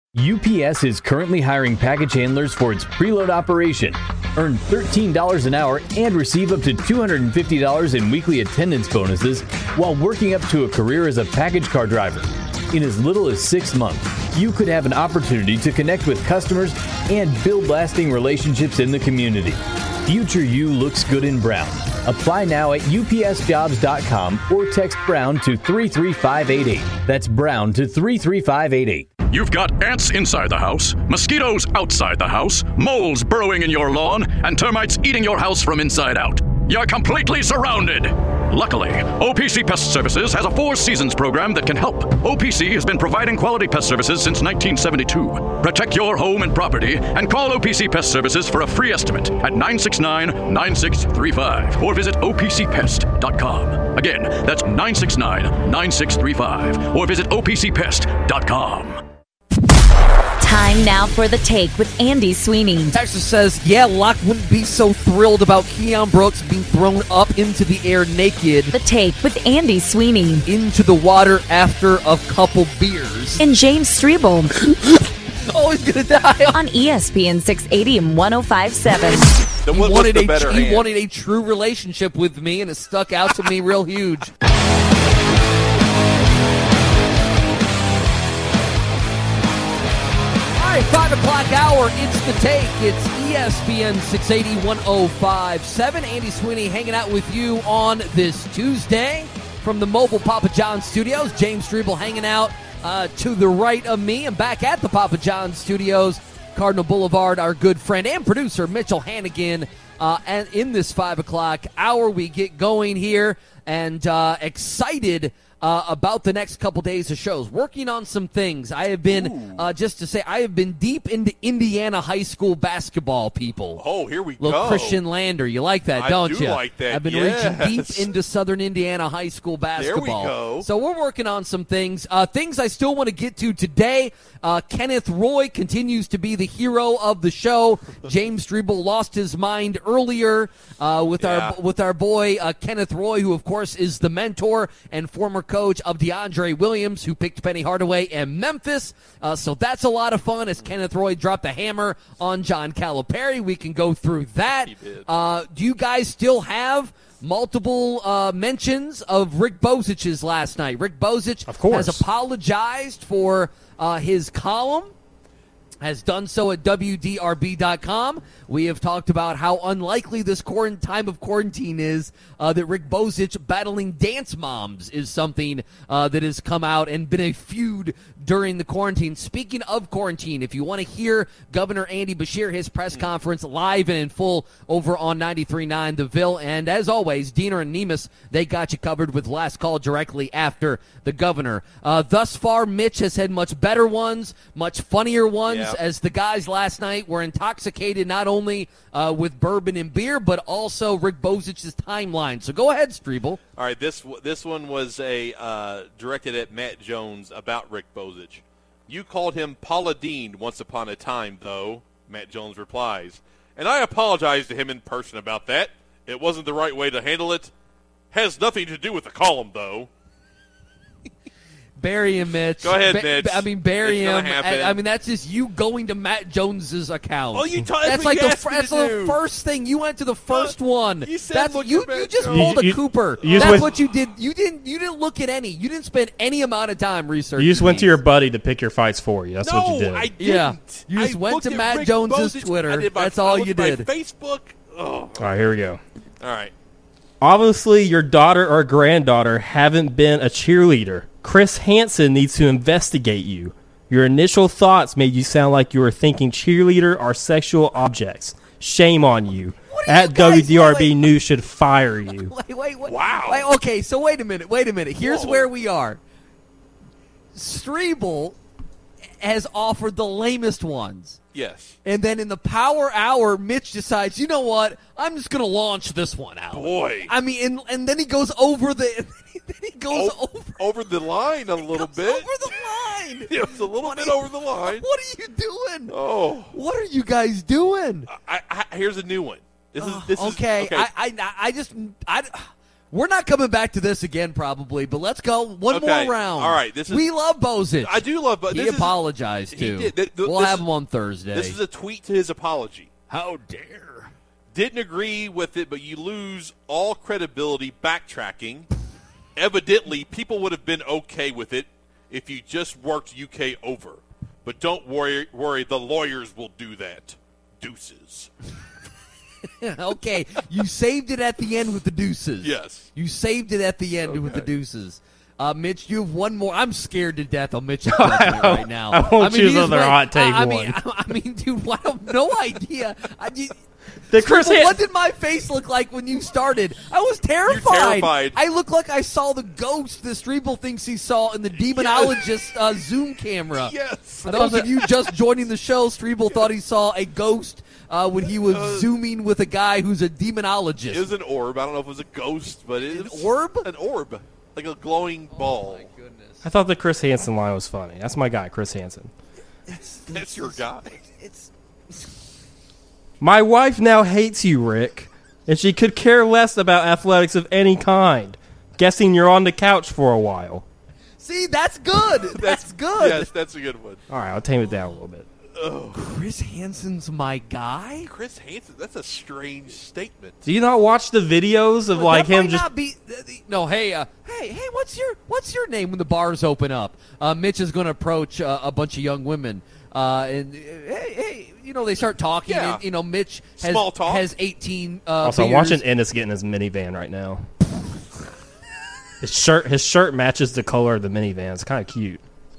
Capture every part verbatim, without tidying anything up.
U P S is currently hiring package handlers for its preload operation. Earn thirteen dollars an hour and receive up to two hundred fifty dollars in weekly attendance bonuses while working up to a career as a package car driver. In as little as six months, you could have an opportunity to connect with customers and build lasting relationships in the community. Future you looks good in brown. Apply now at U P S jobs dot com or text Brown to three three five eight eight. That's Brown to three three five eight eight. You've got ants inside the house, mosquitoes outside the house, moles burrowing in your lawn, and termites eating your house from inside out. You're completely surrounded. Luckily, O P C Pest Services has a Four Seasons program that can help. O P C has been providing quality pest services since nineteen seventy-two. Protect your home and property and call O P C Pest Services for a free estimate at nine six nine, nine six three five or visit O P C pest dot com. Again, that's nine six nine, nine six three five or visit O P C pest dot com. Time now for The Take with Andy Sweeney. Texas says, yeah, Locke wouldn't be so thrilled about Keon Brooks being thrown up into the air naked. The Take with Andy Sweeney. Into the water after a couple beers. And James Strebel. Oh, he's going to die. On E S P N six eighty and one oh five point seven. He, wanted a, he wanted a true relationship with me, and it stuck out to me real huge. Five o'clock hour, it's The Take. It's E S P N six eighty, one oh five point seven. Andy Sweeney hanging out with you on this Tuesday from the mobile Papa John's studios. James Strebel hanging out uh, to the right of me. And back at the Papa John's studios, Cardinal Boulevard, our good friend and producer Mitchell Hannigan. Uh, and in this five o'clock hour, we get going here and uh, excited Uh, about the next couple days of shows. Working on some things. I have been, uh, just to say, I have been deep into Indiana high school basketball, people. Oh, here we Little go. Christian Lander. You like that, I don't do you? like that, I've been yes. reaching deep into Southern Indiana high school basketball. There we go. So we're working on some things. Uh, things I still want to get to today. Uh, Kenneth Roy continues to be the hero of the show. James Strebel lost his mind earlier uh, with yeah. our with our boy uh, Kenneth Roy, who of course is the mentor and former coach of DeAndre Williams, who picked Penny Hardaway in Memphis. Uh, so that's a lot of fun as Kenneth Roy dropped the hammer on John Calipari. We can go through that. Uh, do you guys still have multiple uh, mentions of Rick Bozich's last night? Rick Bozich of course. has apologized for uh, his column, has done so at W D R B dot com. We have talked about how unlikely this quarant- time of quarantine is, uh, that Rick Bozich battling dance moms is something uh, that has come out and been a feud during the quarantine. Speaking of quarantine, if you want to hear Governor Andy Beshear, his press conference live and in full over on ninety-three point nine The Ville. And as always, Diener and Nemus, they got you covered with Last Call directly after the governor. Uh, thus far, Mitch has had much better ones, much funnier ones, Yep. as the guys last night were intoxicated not only uh, with bourbon and beer, but also Rick Bozich's timeline. So go ahead, Strebel. All right, this this one was a uh, directed at Matt Jones about Rick Bozich. You called him Paula Dean once upon a time, though, Matt Jones replies. And I apologize to him in person about that. It wasn't the right way to handle it. Has nothing to do with the column, though. Bury him, Mitch. Go ahead, ba- Mitch. I mean, bury It's gonna him. happen. I, I mean, that's just you going to Matt Jones's account. Oh, you told That's me like you the asked me that's to the do. first thing. You went to the first one. you said that's look you. at Matt You just Jones. pulled a You- you- Cooper. you just That's went- what you did. You didn't. You didn't look at any. You didn't spend any amount of time researching. You just went to these. your buddy to pick your fights for you. That's no, what you did. I didn't. Yeah. You just I went looked to at Matt Rick Jones's Bozich. Twitter. I did my, That's all I looked you at my did. Facebook. Oh. All right, here we go. All right. Obviously, your daughter or granddaughter haven't been a cheerleader. Chris Hansen needs to investigate you. Your initial thoughts made you sound like you were thinking cheerleader are sexual objects. Shame on you. What are you At guys- W D R B wait, wait. News should fire you. Wait, wait, wait. Wow. Wait, okay, so wait a minute. Wait a minute. Here's Whoa. where we are. Strebel has offered the lamest ones. Yes. And then in the power hour, Mitch decides, you know what? I'm just going to launch this one out. Boy. I mean, and, and then he goes over the. Then he goes O- over, over the line a little goes bit. over the line. It was a little What bit are you- over the line. What are you doing? Oh. What are you guys doing? I, I, here's a new one. This is Ugh, this is okay. okay. I, I I just I We're not coming back to this again, probably, but let's go one Okay. more round. All right, this is- we love Bozich. I do love, but he this is- apologized he too. did. Th- th- we'll this have is- him on Thursday. This is a tweet to his apology. How dare? Didn't agree with it, but you lose all credibility backtracking. Evidently, people would have been okay with it if you just worked U K over. But don't worry, worry, the lawyers will do that. Deuces. Okay, you saved it at the end with the deuces. Yes. You saved it at the end with the Okay. deuces. Uh, Mitch, you have one more. I'm scared to death on Mitch's judgment right now. I won't choose he's another right. hot take I, I one. mean, I, I mean, dude, I have no idea. I, you, The Chris Well, Han- what did my face look like when you started? I was terrified. terrified. I look like I saw the ghost that Strebel thinks he saw in the demonologist uh, Zoom camera. Yes. For those of you just joining the show, Strebel thought he saw a ghost uh, when he was Uh, zooming with a guy who's a demonologist. It was an orb. I don't know if it was a ghost, but it An was orb? An orb. Like a glowing ball. Oh, goodness. I thought the Chris Hansen line was funny. That's my guy, Chris Hansen. That's your guy. It's My wife now hates you, Rick, and she could care less about athletics of any kind. Guessing you're on the couch for a while. See, that's good. That's good. Yes, that's a good one. All right, I'll tame it down a little bit. Chris Hansen's my guy. Chris Hansen, that's a strange statement. Do you not watch the videos of like that him might just? not be, th- th- no. Hey, uh, hey, hey! What's your what's your name when the bars open up? Uh, Mitch is going to approach uh, a bunch of young women, uh, and uh, hey, hey, you know they start talking. Yeah. And, you know, Mitch has Small talk. has eighteen. Uh, Also, I'm beers. watching Ennis get in his minivan right now. His shirt, his shirt matches the color of the minivan. It's kind of cute.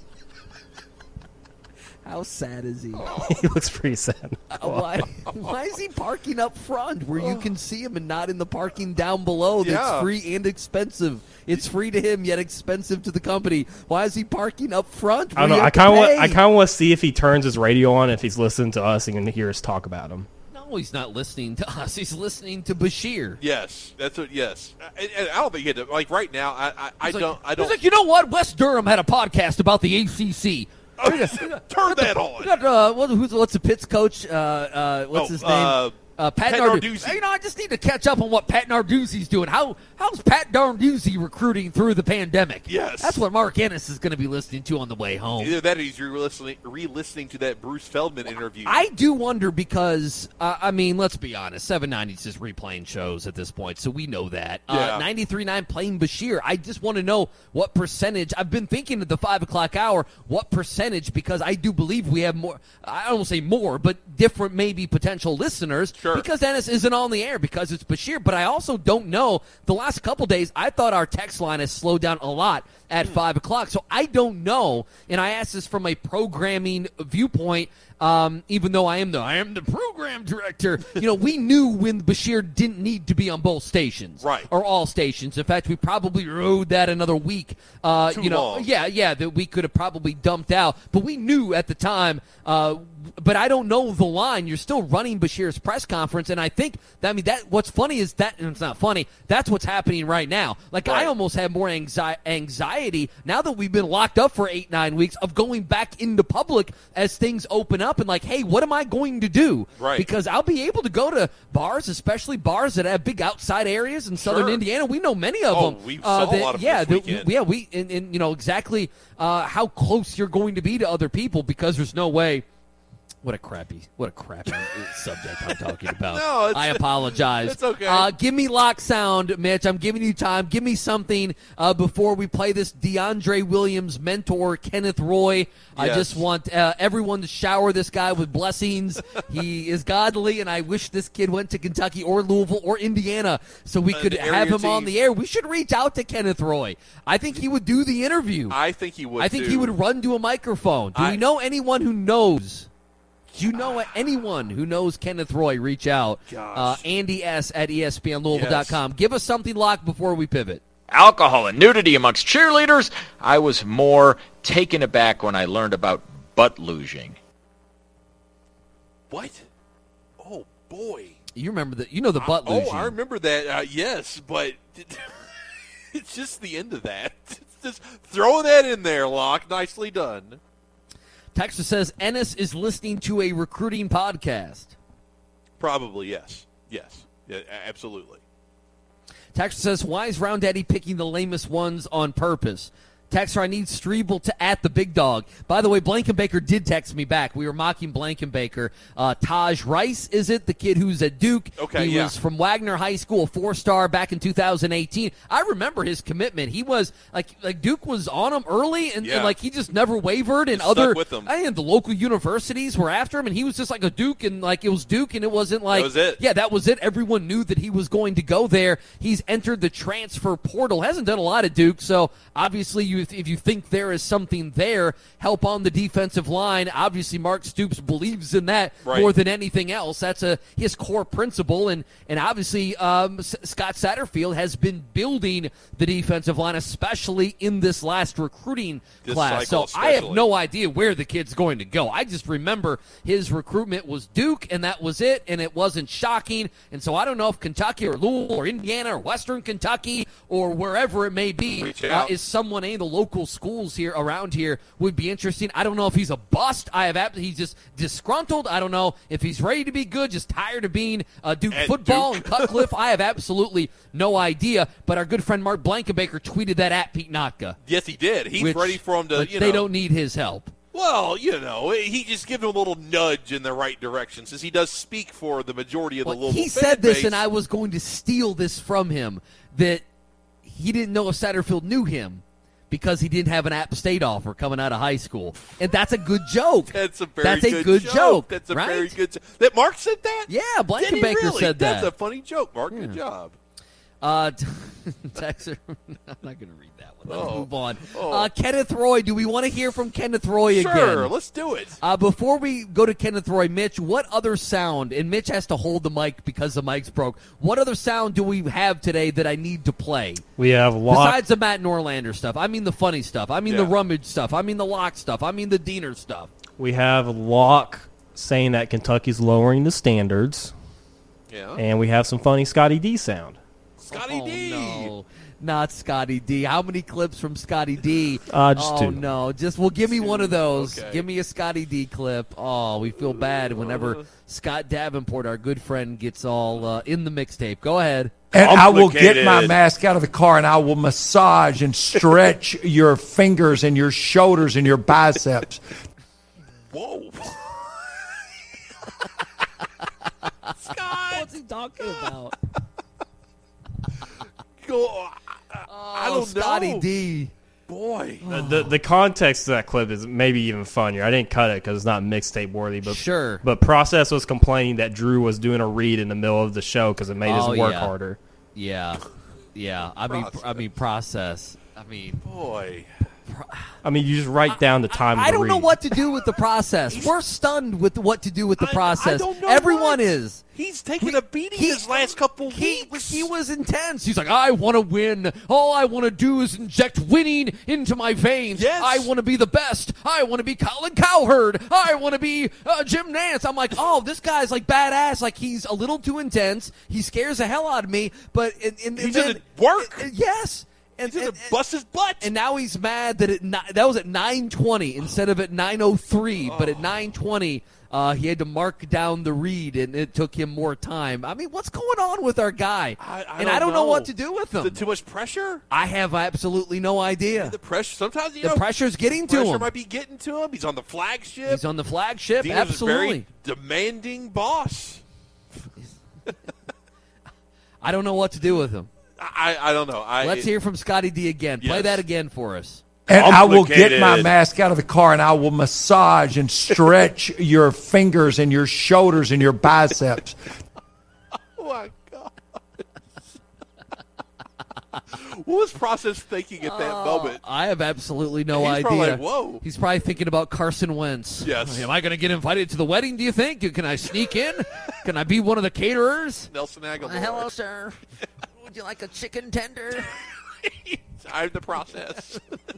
How sad is he? He looks pretty sad. Uh, why? Why is he parking up front where you can see him and not in the parking down below? That's Yeah. free and expensive. It's free to him yet expensive to the company. Why is he parking up front? I don't where know. you I have to kind of want. pay? I kind of want to see if he turns his radio on, if he's listening to us and can hear us talk about him. No, he's not listening to us. He's listening to Bashir. Yes, that's what. Yes, and, and I don't think he had to, like right now. I, I, I He's like- don't. I He's don't. like, you know what? Wes Durham had a podcast about the A C C. Turn that We on. got, uh, what, who's, what's the Pitt's coach? Uh, uh, what's Oh, his name? uh, Uh, Pat, Pat Nardu- Narduzzi. Hey, you know, I just need to catch up on what Pat Narduzzi's doing. How how's Pat Narduzzi recruiting through the pandemic? Yes. That's what Mark Ennis is going to be listening to on the way home. Either that or he's re-listening, re-listening to that Bruce Feldman interview. I do wonder because, uh, I mean, let's be honest, seven ninety is just replaying shows at this point, so we know that. Yeah. Uh, ninety-three point nine playing Bashir. I just want to know what percentage. I've been thinking at the five o'clock hour, what percentage, because I do believe we have more, I don't say more, but different maybe potential listeners. Sure. Because Ennis isn't on the air because it's Bashir, but I also don't know. The last couple days, I thought our text line has slowed down a lot at five o'clock, so I don't know. And I ask this from a programming viewpoint. Um, even though I am the I am the program director, you know, we knew when Bashir didn't need to be on both stations, Right. or all stations. In fact, we probably rode that another week. Uh, Too you know, long. yeah, yeah, that we could have probably dumped out, but we knew at the time. Uh, but I don't know the line. You're still running Bashir's press conference, and I think that, I mean that. What's funny is that, and it's not funny. That's what's happening right now. Like I Right. almost have more anxi- anxiety now that we've been locked up for eight nine weeks of going back into public as things open up and like, hey, what am I going to do? Right. Because I'll be able to go to bars, especially bars that have big outside areas in southern Sure. Indiana. We know many of Oh, them. we uh, saw a that- lot of them yeah, this that- weekend. yeah, we and, and you know exactly uh, how close you're going to be to other people because there's no way. What a crappy, what a crappy subject I'm talking about. No, it's- I apologize. it's okay. Uh, give me lock sound, Mitch. I'm giving you time. Give me something uh, before we play this DeAndre Williams mentor, Kenneth Roy. I Yes. just want uh, everyone to shower this guy with blessings. He is godly, and I wish this kid went to Kentucky or Louisville or Indiana so we An could area have him on team. the air. We should reach out to Kenneth Roy. I think he would do the interview. I think he would. I think too. he would run to a microphone. Do I- we know anyone who knows? Do you know anyone who knows Kenneth Roy? Reach out. Gosh. Uh, Andy S. at E S P N Louisville dot com. Give us something locked before we pivot. Alcohol and nudity amongst cheerleaders. I was more taken aback when I learned about butt luging. What? Oh boy. You remember that? You know the butt I, luging. Oh, I remember that. Uh, yes, but it's just the end of that. It's just throwing that in there, Locke. Nicely done. Texas says Ennis is listening to a recruiting podcast. Probably yes. Yes. Yeah, a- absolutely. Texter says, why is Round Daddy picking the lamest ones on purpose? Texter, I need Strebel to at the big dog. By the way, Blankenbaker did text me back. We were mocking Blankenbaker. Uh, Taj Rice, is it? The kid who's at Duke. Okay, he yeah. was from Wagner High School, four-star back in two thousand eighteen. I remember his commitment. He was, like, like Duke was on him early, and, Yeah. and like, he just never wavered. And Stuck other, with him. and the local universities were after him, and he was just like a Duke, and like, it was Duke, and it wasn't like, That was it. yeah, that was it. Everyone knew that he was going to go there. He's entered the transfer portal. Hasn't done a lot at Duke, so obviously, you, if you think there is something there, help on the defensive line. Obviously, Mark Stoops believes in that Right. more than anything else. That's a his core principle, and and obviously, um, S- Scott Satterfield has been building the defensive line, especially in this last recruiting This class. So cycle I have especially. no idea where the kid's going to go. I just remember his recruitment was Duke, and that was it, and it wasn't shocking. And so I don't know if Kentucky or Louisville or Indiana or Western Kentucky or wherever it may be Reach uh, out. is someone in the local schools here around here would be interesting. I don't know if he's a bust. I have ab- he's just disgruntled. I don't know if he's ready to be good, just tired of being uh, Duke At football Duke. and Cutcliffe. I have absolutely no idea. But our good friend Mark Blankenbaker tweeted that at Pete Notka. Yes, he did. He's which- ready for him to, but you they know. don't need his help. Well, you know, he just gives him a little nudge in the right direction since he does speak for the majority of the Well, Louisville he fan said this, base. and I was going to steal this from him, that he didn't know if Satterfield knew him because he didn't have an App State offer coming out of high school. And that's a good joke. That's a very That's a good, good joke, That's a right? very good joke. That Mark said that? Yeah, Did he Blankenbaker really? said that. That's a funny joke, Mark. Good job. Uh, Texter, I'm not going to read that one. Let's Oh. move on. Oh. Uh, Kenneth Roy, do we want to hear from Kenneth Roy again? Sure, let's do it. Uh, before we go to Kenneth Roy, Mitch, what other sound, and Mitch has to hold the mic because the mic's broke, what other sound do we have today that I need to play? We have lock. Besides the Matt Norlander stuff. I mean the funny stuff. I mean the Yeah. rummage stuff. I mean the lock stuff. I mean the Diener stuff. We have Locke saying that Kentucky's lowering the standards, Yeah. and we have some funny Scotty D sound. Scotty oh, D. no. Not Scotty D. How many clips from Scotty D? Uh, just oh, two. no. Just, well, give me one of those. Okay. Give me a Scotty D clip. Oh, we feel bad whenever Scott Davenport, our good friend, gets all uh, in the mixtape. Go ahead. And I will get my Complicated. mask out of the car and I will massage and stretch your fingers and your shoulders and your biceps. Whoa. What's he talking about? Go, I, I Oh, don't Scotty know. D. Boy. The, the the context of that clip is maybe even funnier. I didn't cut it because it's not mixtape worthy, but Sure. But Process was complaining that Drew was doing a read in the middle of the show because it made Oh, his work yeah. harder. Yeah. Yeah. I mean, Process. I mean, process. I mean, Boy. I mean, you just write down the time. I of the don't know read. what to do with the process. We're stunned with what to do with the I- process. I don't know Everyone what. is. He's taking a beating He- his last couple He, weeks. he was intense. He's like, I want to win. All I want to do is inject winning into my veins. Yes. I want to be the best. I want to be Colin Cowherd. I want to be uh, Jim Nance. I'm like, oh, this guy's like badass. Like he's a little too intense. He scares the hell out of me. But in, in, He and doesn't then- work. uh, yes. And, He's going and- to bust his butt. And now he's mad that it ni- that was at nine twenty instead of at nine oh three. But at nine twenty, uh, he had to mark down the read, and it took him more time. I mean, what's going on with our guy? I, I and don't I don't know. know what to do with him. Is it too much pressure? I have absolutely no idea. The pressure. Sometimes you The know, pressure's getting to pressure him. might be getting to him. He's on the flagship. He's on the flagship. Dean's a Absolutely. very demanding boss. I don't know what to do with him. I, I don't know. I, Let's hear from Scotty D again. Play Yes. that again for us. And I will get my Complicated. mask out of the car and I will massage and stretch your fingers and your shoulders and your biceps. Oh my god! What was Process thinking at that moment? I have absolutely no He's idea. probably like, whoa. He's probably thinking about Carson Wentz. Yes. Am I going to get invited to the wedding, do you think? Can I sneak in? Can I be one of the caterers? Nelson Aguilar. Uh, hello, sir. Would you like a chicken tender? I'm the Process.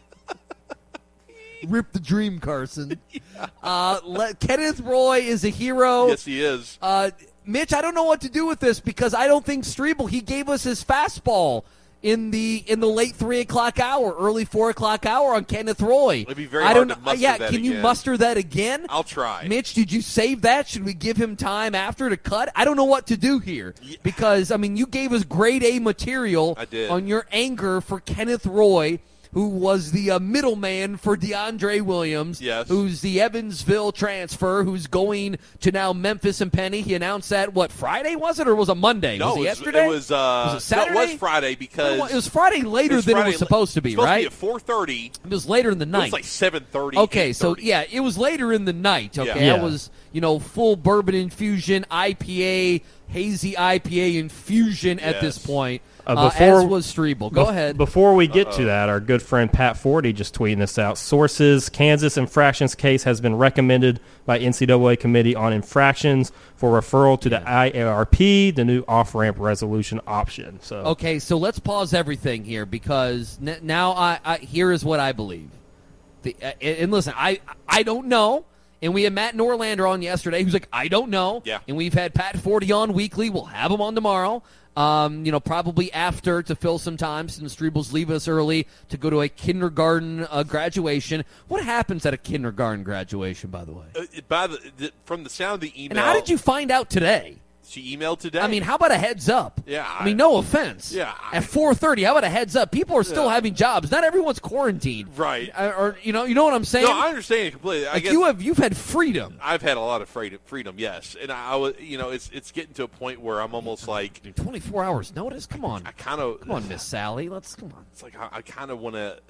Rip the dream, Carson. uh, let, Kenneth Roy is a hero. Yes, he is. Uh, Mitch, I don't know what to do with this because I don't think Strebel, he gave us his fastball. in the in the late three o'clock hour, early four o'clock hour on Kenneth Roy. It'd be very I hard don't to know. muster Yeah, that can you again. muster that again? I'll try. Mitch, did you save that? Should we give him time after to cut? I don't know what to do here Yeah. because I mean, you gave us grade A material I did. on your anger for Kenneth Roy, who was the uh, middleman for DeAndre Williams, Yes. who's the Evansville transfer, who's going to now Memphis and Penny. He announced that, what, Friday was it, or was it Monday? No, was it it was, yesterday? It was, uh, Was it Saturday? No, it was Friday because It was Friday later it was than Friday it was supposed to be, supposed right? To be at four thirty. It was later in the It night. was like seven thirty. Okay, so yeah, it was later in the night. Okay, Yeah. that Yeah. was you know full bourbon infusion, I P A, hazy I P A infusion at this Yes. point. Uh, Uh, before- as was Strebel. Go Bef- ahead. Before we get to that, our good friend Pat Forty just tweeting this out. Sources: Kansas infractions case has been recommended by N C double A Committee on Infractions for referral to the I A R P, the new off-ramp resolution option. So Okay, so let's pause everything here because n- now I, I here is what I believe. The, uh, and and listen, I I don't know. And we had Matt Norlander on yesterday who's like, I don't know. Yeah. And we've had Pat Forty on weekly. We'll have him on tomorrow. Um, you know, probably after to fill some time since Strebel's leave us early to go to a kindergarten uh, graduation. What happens at a kindergarten graduation, by the way? Uh, by the, the from the sound of the email. And how did you find out today? She emailed today. I mean, how about a heads up? Yeah, I, mean, I- no offense. Yeah, I- At four thirty, how about a heads up? People are still Yeah. having jobs. Not everyone's quarantined. Right. Or, or, you know, you know what I'm saying? No, I understand it completely. I like guess you have, you've had freedom. I've had a lot of freedom, freedom, yes, and I, I was, you know, it's it's getting to a point where I'm almost like Dude, twenty-four hours notice. Come on, I kind of come on, Miss Sally. Let's come on. It's like I, I kind of want to,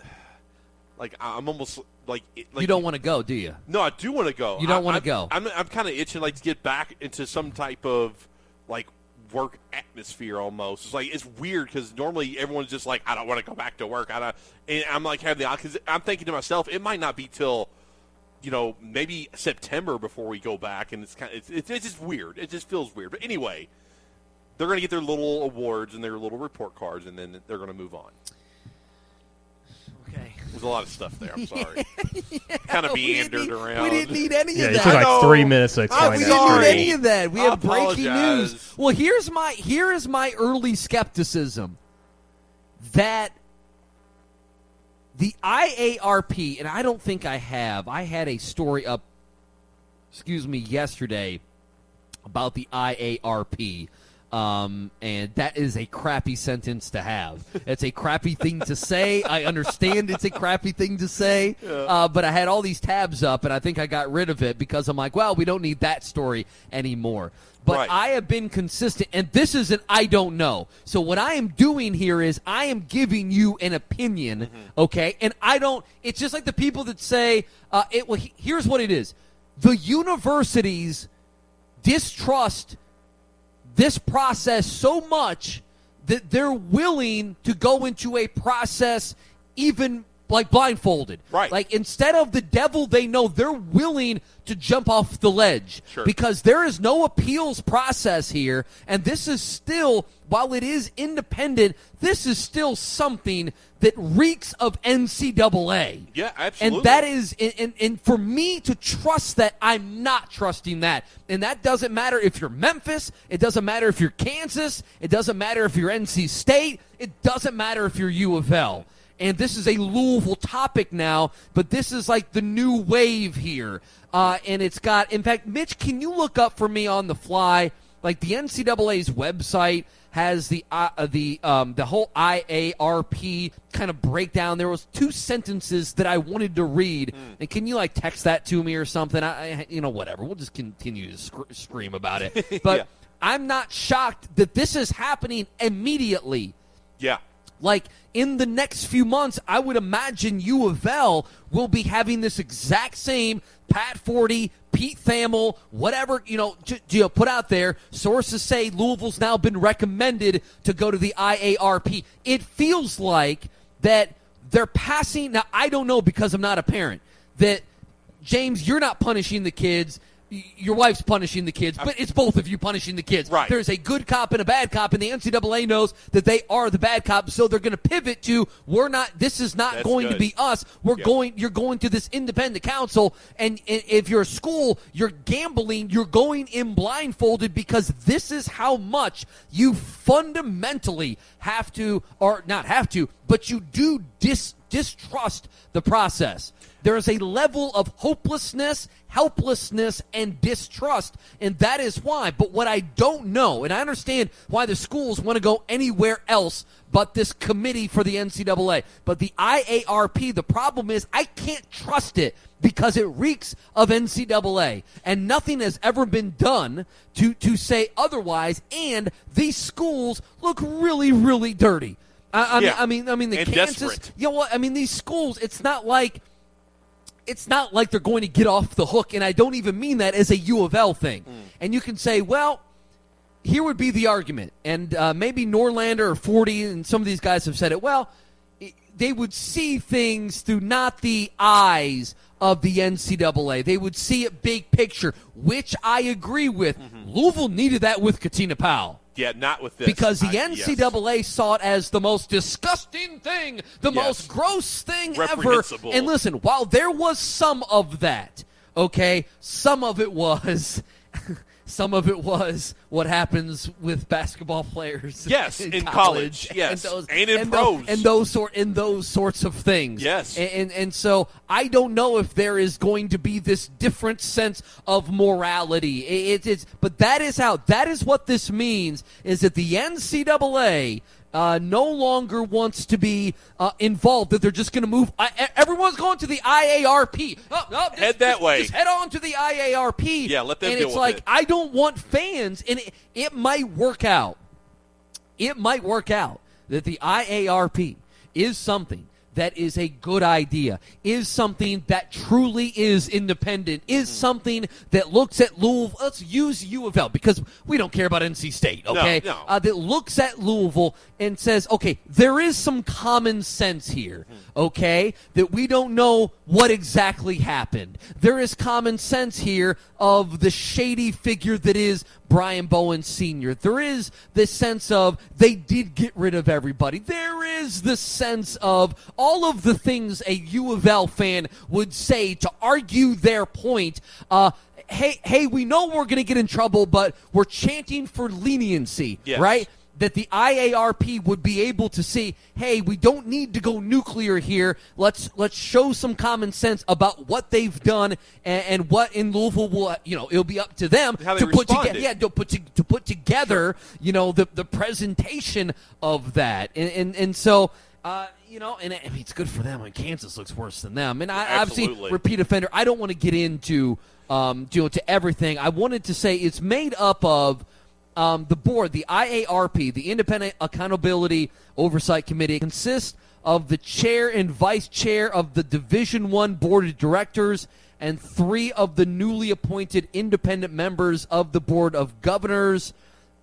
like I- I'm almost like, it- like you don't want to go, do you? No, I do want to go. You don't I- wanna I'm- go. I'm I'm kind of itching like to get back into some type of like work atmosphere almost. It's like it's weird because normally everyone's just like, I don't want to go back to work. I don't, and I'm like having the because I'm thinking to myself, it might not be till you know maybe September before we go back, and it's kind of it's, it's, it's just weird. It just feels weird. But anyway, they're going to get their little awards and their little report cards, and then they're going to move on. Okay. There's a lot of stuff there. I'm sorry. Kind of We didn't meandered need- around. We didn't need any yeah, of it that. took I like know. three minutes to I'm explain we that. didn't sorry. need any of that. We I have breaking apologize. news. Well, here's my here is my early skepticism that the I A R P, and I don't think I have. I had a story up, excuse me, yesterday about the I A R P. Um, and that is a crappy sentence to have. It's a crappy thing to say. I understand it's a crappy thing to say, uh, but I had all these tabs up, and I think I got rid of it because I'm like, well, we don't need that story anymore. But Right. I have been consistent, and this is an I don't know. So what I am doing here is I am giving you an opinion, okay? And I don't – it's just like the people that say uh, – it. Well, he- here's what it is. The universities distrust this process so much that they're willing to go into a process even like blindfolded. Right. Like instead of the devil they know, they're willing to jump off the ledge. Sure. Because there is no appeals process here, and this is still, while it is independent, this is still something that reeks of N C double A. Yeah, absolutely. And that is, and, and, and for me to trust that, I'm not trusting that. And that doesn't matter if you're Memphis. It doesn't matter if you're Kansas. It doesn't matter if you're N C State. It doesn't matter if you're U of L. And this is a Louisville topic now, but this is like the new wave here. Uh, and it's got, in fact, Mitch, can you look up for me on the fly? Like the N C double A's website has the uh, the um, the whole I A R P kind of breakdown. There was two sentences that I wanted to read, mm. and can you like text that to me or something? I, I you know, whatever. We'll just continue to sc- scream about it. But Yeah. I'm not shocked that this is happening immediately. Yeah. Like, in the next few months, I would imagine U of L will be having this exact same Pat Forty, Pete Thamel, whatever, you know, j- you know, put out there. Sources say Louisville's now been recommended to go to the I A R P. It feels like that they're passing. Now, I don't know because I'm not a parent. That, James, you're not punishing the kids. y- your wife's punishing the kids, but it's both of you punishing the kids. Right. There's a good cop and a bad cop, and the N C double A knows that they are the bad cop, so they're going to pivot to we're not. This is not That's going good. to be us. We're Yep. going. You're going to this independent council, and, and if you're a school, you're gambling. You're going in blindfolded because this is how much you fundamentally have to, or not have to, but you do dis, distrust the process. There is a level of hopelessness, helplessness, and distrust, and that is why. But what I don't know, and I understand why the schools want to go anywhere else but this committee for the N C double A. But the I A R P, the problem is I can't trust it because it reeks of N C double A, and nothing has ever been done to, to say otherwise, and these schools look really, really dirty. I, I, Yeah. mean, I mean, I mean, the And Kansas, desperate. you know what? I mean, these schools, it's not like, it's not like they're going to get off the hook, and I don't even mean that as a U of L thing. Mm. And you can say, well, here would be the argument, and uh, maybe Norlander or forty and some of these guys have said it, well, it, they would see things through not the eyes of the N C double A. They would see it big picture, which I agree with. Mm-hmm. Louisville needed that with Katina Powell. Yeah, not with this. Because the I- N C double A yes. saw it as the most disgusting thing, the Yes. most gross thing ever. Reprehensible. And listen, while there was some of that, okay, some of it was, some of it was what happens with basketball players. Yes, in, in college, college, yes, and, those, and in and pros. those, and those sort, and those sorts of things. Yes. and, and and so I don't know if there is going to be this different sense of morality. It, it, it's, but that is how that is what this means. Is that the N C double A uh, no longer wants to be uh, involved? That they're just going to move. I, e- everyone's going to the I A R P. Oh, oh, just, Head that just- way. Just head on to the I A R P. Yeah, let them And deal it's with like it. I don't want fans, and it, it might work out. It might work out that the I A R P is something that is a good idea, is something that truly is independent, is Mm-hmm. something that looks at Louisville. Let's use U of L because we don't care about N C State, okay? No, no. Uh, that looks at Louisville and says, okay, there is some common sense here, okay, that we don't know what exactly happened. There is common sense here of the shady figure that is Brian Bowen Senior There is this sense of they did get rid of everybody. There is the sense of all of the things a U of L fan would say to argue their point. Uh, hey, hey, we know we're going to get in trouble, but we're chanting for leniency, Yes. right? That the I A R P would be able to see, hey, we don't need to go nuclear here. Let's let's show some common sense about what they've done and, and what in Louisville will, you know, it'll be up to them How they to put together, responded. yeah, to put to, to put together, you know, the the presentation of that, and and and so. Uh, you know, and I mean, it's good for them. I mean, Kansas looks worse than them. And I obviously Absolutely. repeat offender. I don't want to get into um, you know, to everything. I wanted to say it's made up of um, the board, the I A R P, the Independent Accountability Oversight Committee, consists of the chair and vice chair of the Division One Board of Directors and three of the newly appointed independent members of the Board of Governors.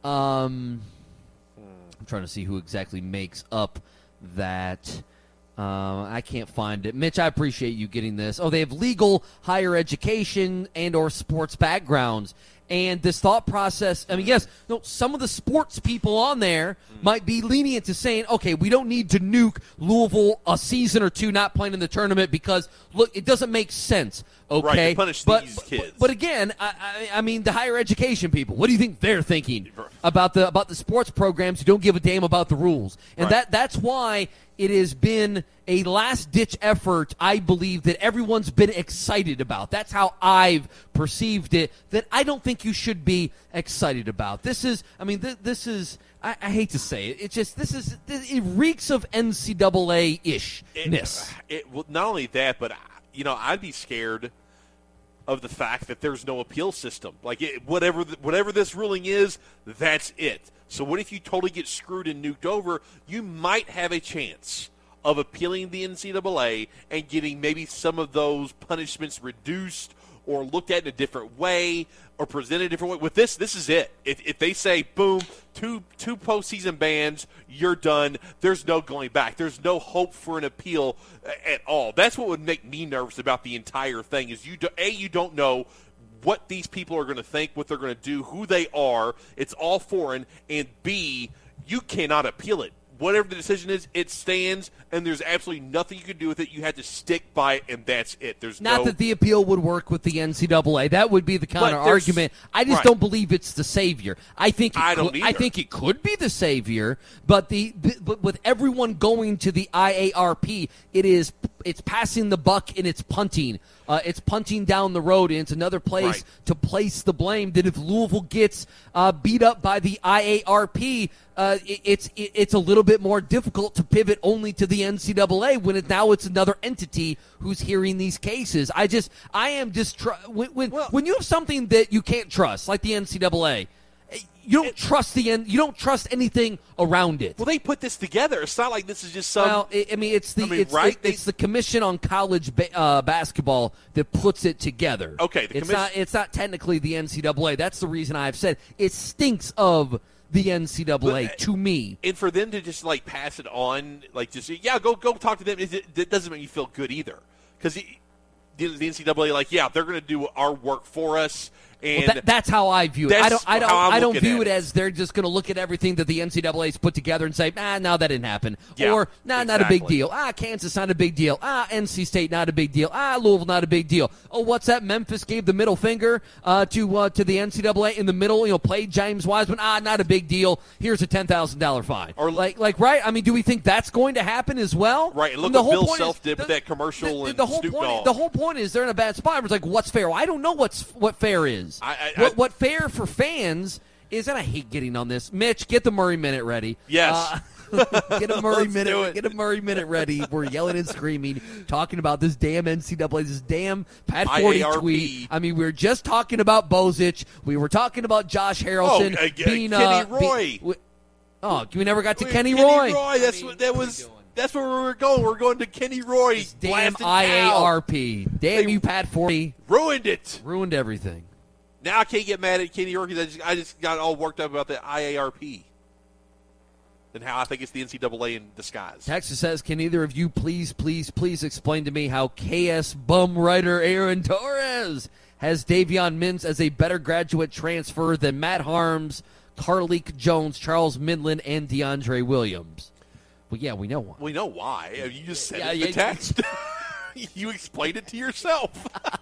Um, I'm trying to see who exactly makes up that. Uh, I can't find it. Mitch, I appreciate you getting this. Oh, they have legal, higher education, and or sports backgrounds. And this thought process, I mean, yes, no, some of the sports people on there might be lenient to saying, okay, we don't need to nuke Louisville a season or two not playing in the tournament because, look, it doesn't make sense, okay? Right, to punish but, these but- kids. But, again, I, I, I mean, the higher education people, what do you think they're thinking about the about the sports programs who don't give a damn about the rules? And Right. that that's why it has been a last-ditch effort, I believe, that everyone's been excited about. That's how I've perceived it, that I don't think you should be excited about. This is, I mean, th- this is, I, I hate to say it, it's just, this is, this, it reeks of N C double A-ish-ness. It, it well, not only that, but you know, I'd be scared of the fact that there's no appeal system. Like it, whatever, th- whatever this ruling is, that's it. So what if you totally get screwed and nuked over? You might have a chance of appealing the N C double A and getting maybe some of those punishments reduced or looked at in a different way or presented a different way. With this, this is it. If, if they say, boom, two two postseason bans, you're done, there's no going back. There's no hope for an appeal at all. That's what would make me nervous about the entire thing is, you do, A, you don't know what these people are going to think, what they're going to do, who they are. It's all foreign. And B, you cannot appeal it. Whatever the decision is, it stands, and there's absolutely nothing you can do with it. You have to stick by it, and that's it. There's Not no, that the appeal would work with the N C double A. That would be the counter argument. I just right. don't believe it's the savior. I think it I don't could, I either. think it could be the savior, but the but with everyone going to the I A R P, it is it's passing the buck and it's punting. Uh, it's punting down the road, and it's another place Right. to place the blame. That if Louisville gets uh, beat up by the I A R P, uh, it, it's it, it's a little bit more difficult to pivot only to the N C double A when it, now it's another entity who's hearing these cases. I just I am just when when, Well- when you have something that you can't trust, like the N C double A, you don't trust the N, you don't trust anything around it. Well, they put this together. It's not like this is just some. Well, I I mean, it's the I mean, it's, right? it- it's the Commission on College ba- uh, Basketball that puts it together. Okay, the it's commission- not it's not technically the N C double A. That's the reason I've said it stinks of the N C double A But, uh, to me. And for them to just like pass it on, like just yeah, go go talk to them. It, it doesn't make you feel good either, because the, the N C double A, like yeah, they're going to do our work for us, and Well, that, that's how I view it. I That's don't. I don't. how I'm I don't looking view at it it. as they're just going to look at everything that the N C double A's put together and say, "Ah, no, that didn't happen," Yeah, or "Nah, not a big exactly. deal." Ah, Kansas, not a big deal. Ah, N C State, not a big deal. Ah, Louisville, not a big deal. Oh, what's that? Memphis gave the middle finger uh, to uh, to the N C double A in the middle. You know, played James Wiseman. Ah, not a big deal. Here's a ten thousand dollar fine. Or- like, like, right? I mean, do we think that's going to happen as well? Right, and look And the what whole Bill point Self is- did with the- that commercial the, and the whole Snoop point. Dogg. The whole point is they're in a bad spot. It's like, what's fair? Well, I don't know what's what fair is. I- I- what, I- what fair for fans is, and I hate getting on this. Mitch, get the Murray Minute ready. Yes. Uh, get a Murray Let's do Minute. it. Get a Murray Minute ready. We're yelling and screaming, talking about this damn N C double A, this damn Pat Forty I A R P. tweet. I mean, we were just talking about Bozich. We were talking about Josh Harrelson Oh, uh, uh, being Kenny uh, Roy. be- we- oh, we never got to Wait, Kenny, Roy. That's I mean, what that what are was. we doing? That's where we were going. We're going to Kenny Roy. This damn blasting I A R Cal. P. Damn They- you, Pat Forty. Ruined it. Ruined everything. Now I can't get mad at Kenny Roy because I just, I just got all worked up about the I A R P and how I think it's the N C double A in disguise. Texas says, can either of you please, please, please explain to me how K S bum writer Aaron Torres has Davion Mintz as a better graduate transfer than Matt Harms, Carleek Jones, Charles Midland, and DeAndre Williams? Well, yeah, we know why. We know why. You just said Yeah, it in the yeah. text. You explained it to yourself.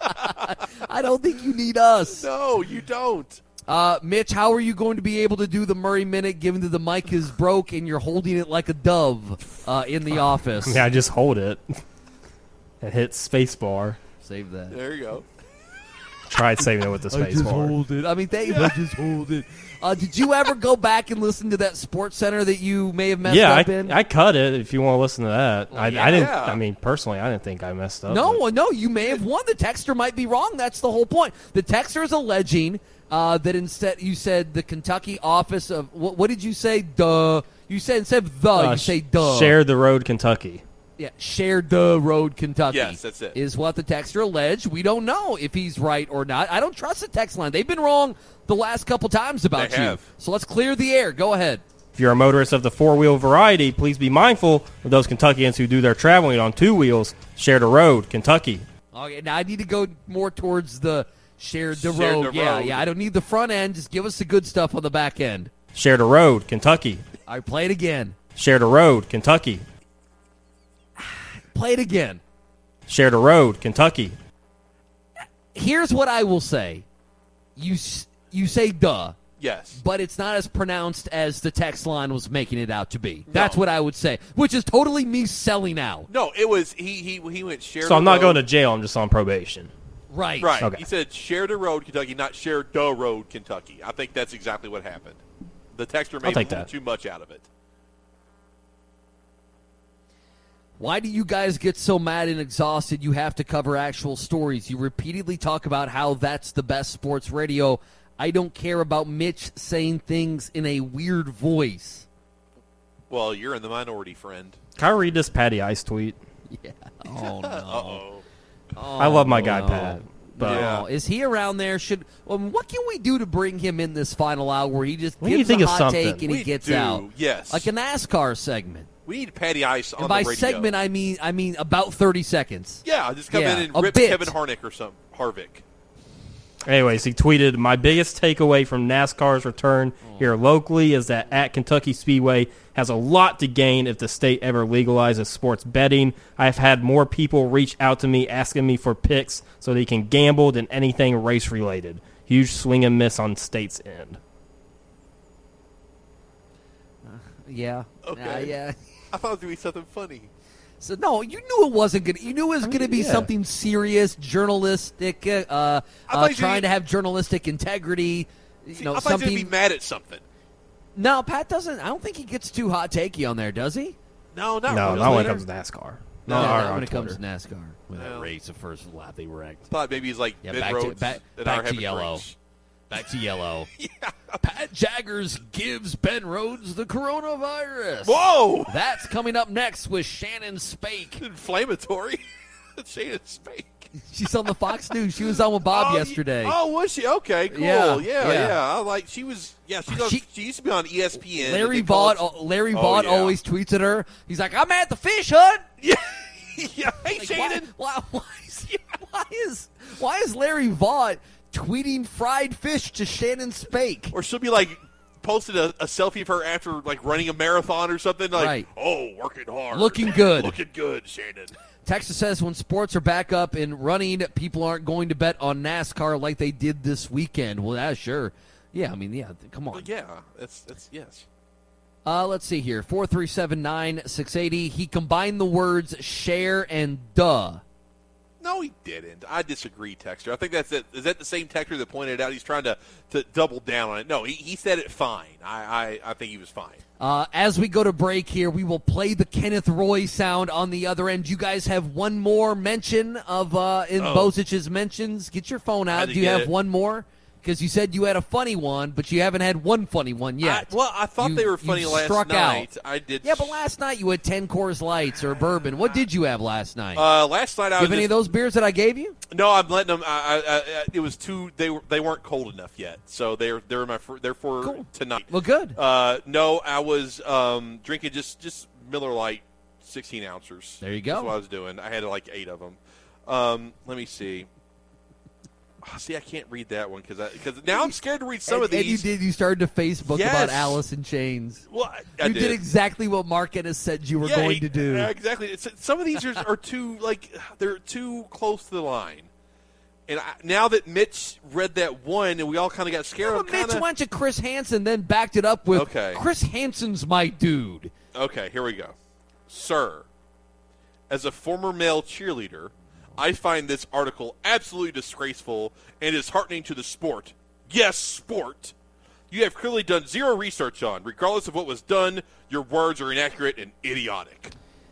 I don't think you need us. No, you don't. Uh, Mitch, how are you going to be able to do the Murray Minute given that the mic is broke and you're holding it like a dove uh, in the office? I mean, I just hold it and hit spacebar. Save that. There you go. Tried saving it with the I just spacebar. hold it. I mean, thank you, but just hold it. Uh, did you ever go back and listen to that Sports Center that you may have messed Yeah, up I, in? I cut it. If you want to listen to that, I, yeah. I didn't. Yeah. I mean, personally, I didn't think I messed up. no, but- no, you may have won. The texter might be wrong. That's the whole point. The texter is alleging uh, that instead you said the Kentucky office of what, what did you say? Duh. You said instead of the, Uh, you say sh- duh. Share the road, Kentucky. Yeah, shared the road Kentucky. Yes, that's it. Is what the texter alleged. We don't know if he's right or not. I don't trust the text line. They've been wrong the last couple times about They you. have. So let's clear the air. Go ahead. If you're a motorist of the four-wheel variety, please be mindful of those Kentuckians who do their traveling on two wheels. Share the road, Kentucky. Okay, now I need to go more towards the shared the Shared road. the yeah, road. yeah. I don't need the front end. Just give us the good stuff on the back end. Share the road, Kentucky. All right, play it again. Share the road, Kentucky. Play it again. Share the road, Kentucky. Here's what I will say. You s- you say duh, Yes. but it's not as pronounced as the text line was making it out to be. That's what I would say, which is totally me selling out. No, it was he. He he went share. So the I'm not road. going to jail. I'm just on probation. Right. Right. Okay. He said share the road, Kentucky, not share the road, Kentucky. I think that's exactly what happened. The texter made a take little that. too much out of it. Why do you guys get so mad and exhausted you have to cover actual stories? You repeatedly talk about how that's the best sports radio. I don't care about Mitch saying things in a weird voice. Well, you're in the minority, friend. Can I read this Patty Ice tweet? Yeah. Oh, no. Uh-oh. Oh, I love my guy, no. Pat. But Yeah. Oh, is he around there? Should um, what can we do to bring him in this final hour where he just What do you gives think a of hot something? take and he We gets do, out? yes. Like a NASCAR segment. We need Patty Ice on And by the radio. segment, I mean I mean about thirty seconds. Yeah, just come Yeah, in and a rip bit. Kevin Harnick or some Harvick. Anyways, he tweeted, "My biggest takeaway from NASCAR's return here locally is that at Kentucky Speedway has a lot to gain if the state ever legalizes sports betting. I've had more people reach out to me asking me for picks so they can gamble than anything race-related. Huge swing and miss on state's end." Uh, yeah. Okay. Uh, yeah. I thought it was going to be something funny. So no, you knew it wasn't gonna. You knew it was I mean, gonna be yeah. something serious, journalistic, uh, uh, thought you trying were- to have journalistic integrity. You See, know, I thought he was something. going to be mad at something. No, Pat doesn't. I don't think he gets too hot takey on there, does he? No, not No, really. not when it comes to NASCAR. No, No, not or when on it comes to Twitter. NASCAR. When No. that race, the first lap, they wrecked. Thought maybe he's like Yeah, mid back to roads back, and back our to having yellow. drinks. Back to yellow. Yeah. Pat Jaggers gives Ben Rhodes the coronavirus. Whoa! That's coming up next with Shannon Spake. Inflammatory. Shane Spake. She's on the Fox News. She was on with Bob oh, yesterday. y- Oh, was she? Okay, cool. Yeah, Yeah, yeah. yeah. I like. She was. Yeah, she's on, She- she, used to be on E S P N. Larry They call Vaught. it- Larry Oh, Vaught yeah. always tweets at her. He's like, "I'm at the fish hunt." Yeah. yeah. Hey, Like, Shannon. why, why, why, is, why is why is Larry Vaught tweeting fried fish to Shannon Spake? Or she'll be like posted a, a selfie of her after like running a marathon or something. Like, Right. oh, working hard, Looking good. looking good, Shannon. Texas says when sports are back up and running, people aren't going to bet on NASCAR like they did this weekend. Well, yeah, sure. Yeah, I mean, yeah, come on. Well, yeah, that's that's yes. Uh, let's see here. four three seven nine six eight zero. He combined the words share and duh. No, he didn't. I disagree, Texter. I think that's it. Is that the same Texter that pointed out he's trying to, to double down on it? No, he, he said it fine. I, I, I think he was fine. Uh, as we go to break here, we will play the Kenneth Roy sound on the other end. You guys have one more mention of uh, in Oh. Bozich's mentions. Get your phone Had out. to Do you get have it. one more? Because you said you had a funny one, but you haven't had one funny one yet. I, well, I thought You- they were you funny last struck night. out. I did. Yeah, but last night you had ten Coors Lights or bourbon. What did you have last night? uh, last night I you was have any just, of those beers that I gave you? No, I'm letting them. I, I, I, it was too. They were. They weren't cold enough yet, so they're they're my. fir- They're for Cool. tonight. Well, good. Uh, no, I was um, drinking just just Miller Lite, sixteen ounces. There you go. That's what I was doing. I had like eight of them. Um, let me see. Oh, see, I can't read that one because because now I'm scared to read some and, of these. And you did. You started to Facebook Yes. about Alice in Chains. Well, I, I you did. did. exactly what Mark Ennis said you were Yeah, going he- to do. uh, exactly. It's, some of these are, are too like they're too close to the line. And I, now that Mitch read that one, and we all kind of got scared. Yeah, I'm but Mitch kinda, went to Chris Hansen, then backed it up with Okay. Chris Hansen's my dude. Okay, here we go. Sir, as a former male cheerleader, I find this article absolutely disgraceful and disheartening to the sport. Yes, sport. You have clearly done zero research on. Regardless of what was done, your words are inaccurate and idiotic.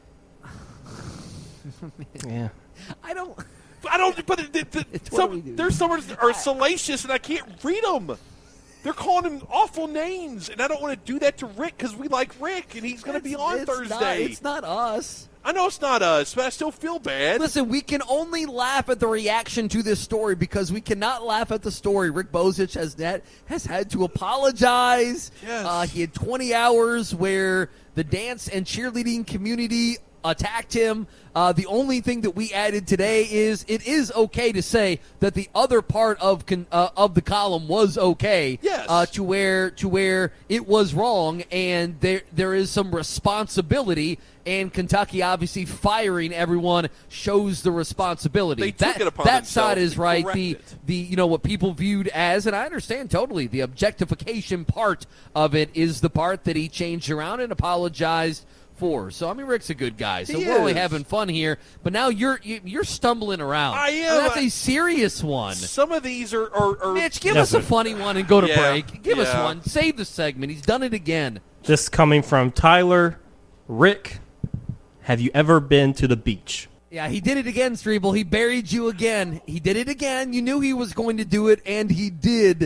Yeah. I don't. I don't. But the, the, It's what we some, do. there's some that are salacious, and I can't read them. They're calling him awful names, and I don't want to do that to Rick because we like Rick, and he's going to be It's- on it's Thursday. Not, it's not us. I know it's not us, but I still feel bad. Listen, we can only laugh at the reaction to this story because we cannot laugh at the story. Rick Bozich has net, has had to apologize. Yes. Uh, he had twenty hours where the dance and cheerleading community attacked him. Uh, the only thing that we added today is it is okay to say that the other part of con- uh, of the column was okay. Yes. Uh, to where to where it was wrong, and there there is some responsibility. And Kentucky obviously firing everyone shows the responsibility. They took that it upon that themselves side is to right. correct The it. the you know what people viewed as, and I understand totally, the objectification part of it is the part that he changed around and apologized for. So I mean, Rick's a good guy. So He we're only is. having fun here. But now you're you- you're stumbling around. I am. And that's a serious one. Some of these are. are, are Mitch, give Yes, us a sir. funny one and go to Yeah, break. Give us yeah. one. Save the segment. He's done it again. This coming from Tyler. Rick, have you ever been to the beach? Yeah, he did it again, Strebel. He buried you again. He did it again. You knew he was going to do it, and he did.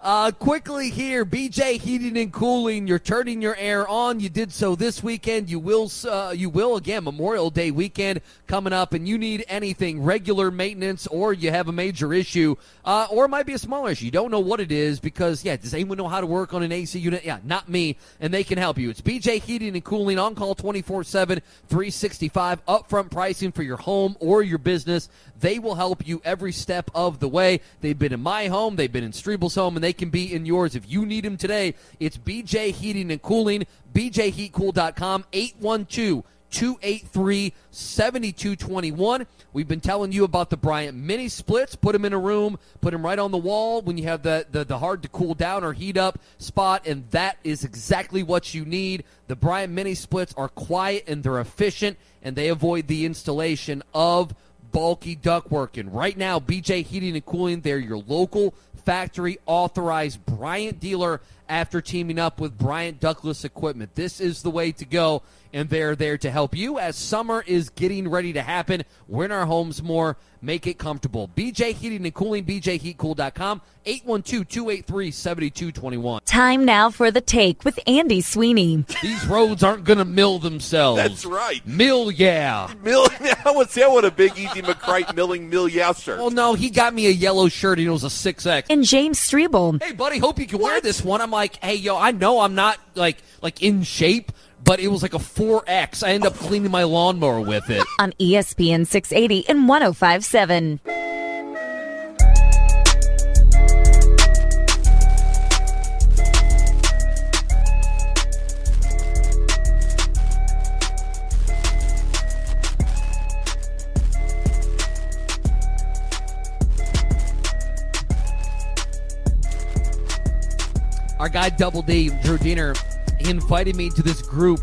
Uh, quickly here, B J Heating and Cooling. You're turning your air on. You did so this weekend. You will, uh, you will again. Memorial Day weekend coming up, and you need anything regular maintenance, or you have a major issue, uh, or it might be a smaller issue. You don't know what it is because, yeah, does anyone know how to work on an A C unit? Yeah, not me, and they can help you. It's B J Heating and Cooling, on call twenty-four seven, three sixty-five, upfront pricing for your home or your business. They will help you every step of the way. They've been in my home, they've been in Strebel's home, and they can be in yours. If you need them today, it's B J Heating and Cooling, b j heat cool dot com, eight one two, two eight three, seven two two one. We've been telling you about the Bryant mini splits. Put them in a room, put them right on the wall when you have the, the, the hard to cool down or heat up spot, and that is exactly what you need. The Bryant mini splits are quiet and they're efficient, and they avoid the installation of bulky ductwork. And right now, B J Heating and Cooling, they're your local factory authorized Bryant dealer after teaming up with Bryant Ductless Equipment. This is the way to go, and they're there to help you as summer is getting ready to happen. We're in our homes more. Make it comfortable. B J Heating and Cooling, b j heat cool dot com, eight one two, two eight three, seven two two one. Time now for The Take with Andy Sweeney. These roads aren't going to mill themselves. That's right. Mill, yeah. Mill, I would say I want a big, easy McCrite milling mill yeah shirt. Well, no, he got me a yellow shirt, and it was a six X. And James Strebel. Hey, buddy, hope you can wear this one. I'm like, hey, yo, I know I'm not, like, like in shape, but it was like a four X. I ended up cleaning my lawnmower with it. On E S P N six eighty and one oh five point seven. Our guy Double D, Drew Diener, he invited me to this group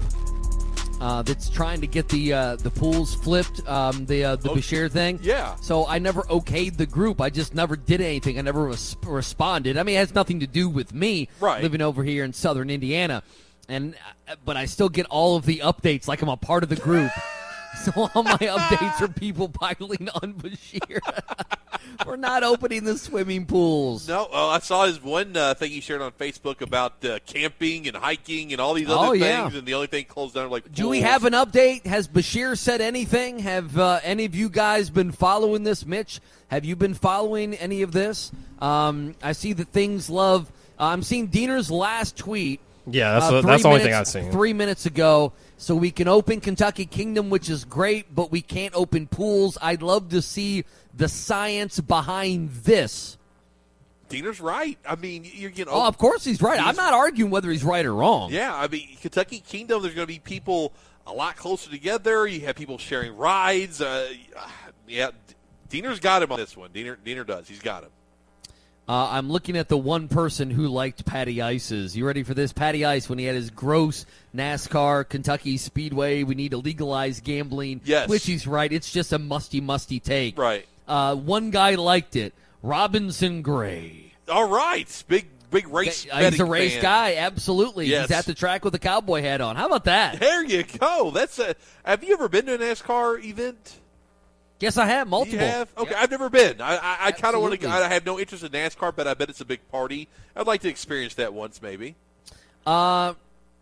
uh, that's trying to get the uh, the pools flipped, um, the uh, the Oh, Bashir thing. yeah. So I never okayed the group. I just never did anything. I never res- responded. I mean, it has nothing to do with me Right. living over here in southern Indiana, and uh, but I still get all of the updates like I'm a part of the group. So all my updates are people piling on Bashir for not opening the swimming pools. No, well, I saw his one uh, thing he shared on Facebook about uh, camping and hiking and all these Oh, other yeah. things, and the only thing closed down like Do we pools. have an update? Has Bashir said anything? Have uh, any of you guys been following this? Mitch, have you been following any of this? Um, I see that things love. Uh, I'm seeing Diener's last tweet. Yeah, that's uh, the- three that's the only thing minutes- I've seen. Three minutes ago. So we can open Kentucky Kingdom, which is great, but we can't open pools. I'd love to see the science behind this. Diener's right. I mean, you're getting. Oh, of course he's right. I'm He's- not arguing whether he's right or wrong. Yeah, I mean, Kentucky Kingdom, there's going to be people a lot closer together. You have people sharing rides. Uh, yeah, Diener's got him on this one. Diener, Diener does. He's got him. Uh, I'm looking at the one person who liked Patty Ice's. You ready for this? Patty Ice, when he had his gross NASCAR, Kentucky Speedway, we need to legalize gambling. Yes. Which he's right. It's just a musty, musty take. Right. Uh, one guy liked it. Robinson Gray. All right. Big, big race. Uh, he's a betting race fan. guy, absolutely. Yes. He's at the track with a cowboy hat on. How about that? There you go. That's a. Have you ever been to a NASCAR event? Yes, I have. Multiple. You have? Okay, Yeah. I've never been. I, I, I kind of want to. Absolutely. I have no interest in NASCAR, but I bet it's a big party. I'd like to experience that once, maybe. Uh,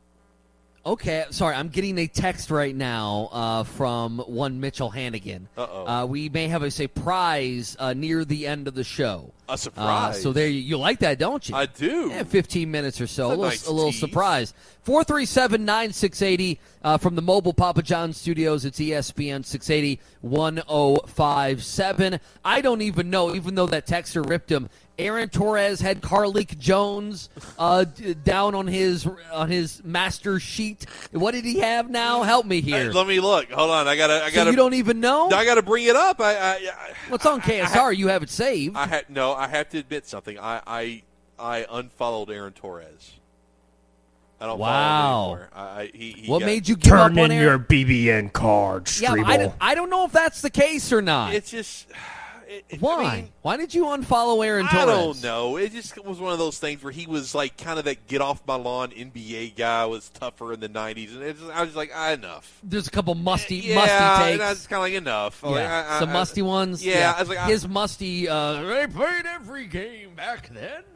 okay, sorry, I'm getting a text right now uh, from one Mitchell Hannigan. Uh-oh. Uh, we may have a surprise uh, near the end of the show. A Uh, surprise. so there, you, you like that, don't you? I do. Yeah, fifteen minutes or so, a That's a little, nice a little tease. surprise. four three seven, nine six eight zero uh, from the mobile Papa John studios. It's E S P N six eighty, one oh five seven. I don't even know, even though that texter ripped him, Aaron Torres had Carleek Jones uh, d- down on his on his master sheet. What did he have now? Help me Hey, here. let me look. Hold on. I gotta. I so gotta. you don't even know? I gotta bring it up. I. I, I What's on K S R? You have it saved. I had no. I have to admit something. I. I. I unfollowed Aaron Torres. I don't Wow. follow him anymore. I, I, he, he what got- made you give up Turn on in Aaron? your B B N card, Yeah, Strebel. I, don't- I don't know if that's the case or not. It's just. It, it- Why? I mean, Why did you unfollow Aaron Torres? I don't know. It just was one of those things where he was like kind of that get off my lawn N B A guy, was tougher in the nineties, and it just, I was like, ah, enough. There's a couple musty, yeah, musty and takes. I was kind of like enough. Like, Yeah, I- I- some I- musty ones. Yeah, I was like, I- his musty. Uh, they played every game back then.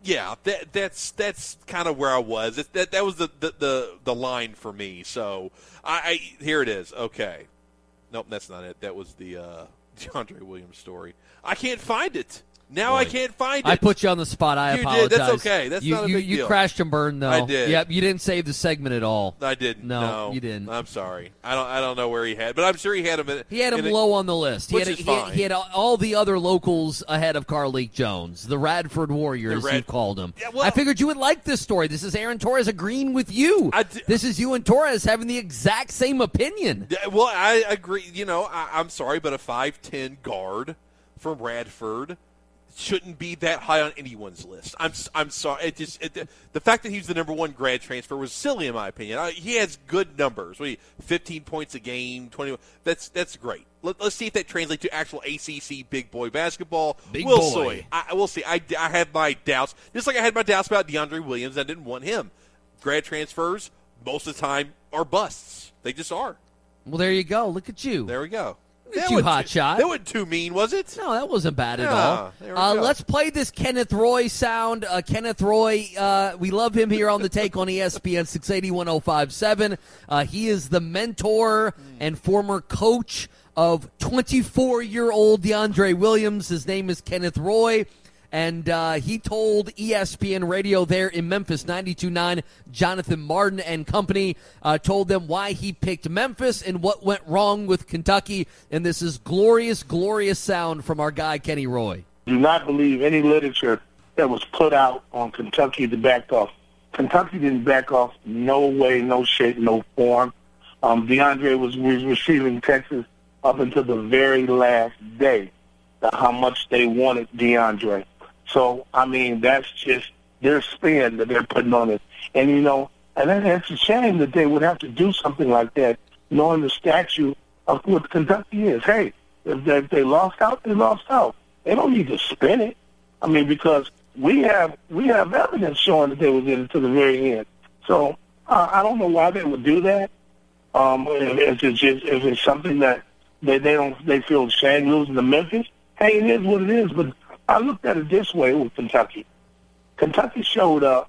Yeah, that, that's that's kind of where I was. It, that that was the, the, the, the line for me. So I, I here it is. Okay, nope, that's not it. That was the uh, DeAndre Williams story. I can't find it. Now Right. I can't find it. I put you on the spot. I You did. apologize. That's okay. That's you, not a you, big you deal. crashed and burned, though. I did. Yep, you didn't save the segment at all. I didn't. No, No, you didn't. I'm sorry. I don't. I don't know where he had, but I'm sure he had him. In, He had him in a- low on the list. He which had, is he, had, fine. he had all the other locals ahead of Carleek Jones, the Radford Warriors, The Rad- you called him. Yeah, well- I figured you would like this story. This is Aaron Torres agreeing with you. I d- this is you and Torres having the exact same opinion. Yeah, well, I agree. You know, I, I'm sorry, but a five ten guard from Radford shouldn't be that high on anyone's list. I'm I'm sorry. It just it, the fact that he's the number one grad transfer was silly in my opinion. I, he has good numbers. What, fifteen points a game, twenty. That's that's great. Let, let's see if that translates to actual A C C big boy basketball. Big we'll boy. see. I, we'll see. I, I have my doubts, just like I had my doubts about DeAndre Williams. I didn't want him. Grad transfers most of the time are busts. They just are. Well, there you go. Look at you. There we go. Look at That you, wasn't hot too- shot. That wasn't too mean, was it? No, that wasn't bad at Yeah, all. there we Uh, go. let's play this Kenneth Roy sound. Uh, Kenneth Roy, uh, we love him here on the Take on E S P N six eighty, one oh five point seven. Uh, he is the mentor and former coach of twenty-four-year-old DeAndre Williams. His name is Kenneth Roy. And uh, he told E S P N Radio there in Memphis, ninety-two point nine, Jonathan Martin and company, uh, told them why he picked Memphis and what went wrong with Kentucky. And this is glorious, glorious sound from our guy, Kenny Roy. Do not believe any literature that was put out on Kentucky to back off. Kentucky didn't back off no way, no shape, no form. Um, DeAndre was, was receiving Texas up until the very last day, how much they wanted DeAndre. So, I mean, that's just their spin that they're putting on it. And, you know, and then it's a shame that they would have to do something like that, knowing the statute of what Kentucky is. Hey, if they, if they lost out, they lost out. They don't need to spin it. I mean, because we have we have evidence showing that they was in it to the very end. So uh, I don't know why they would do that. Um, if it's just if it's something that they, they don't they feel ashamed losing to Memphis, hey, it is what it is. But I looked at it this way with Kentucky. Kentucky showed up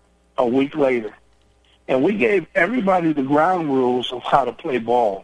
a week later, and we gave everybody the ground rules of how to play ball.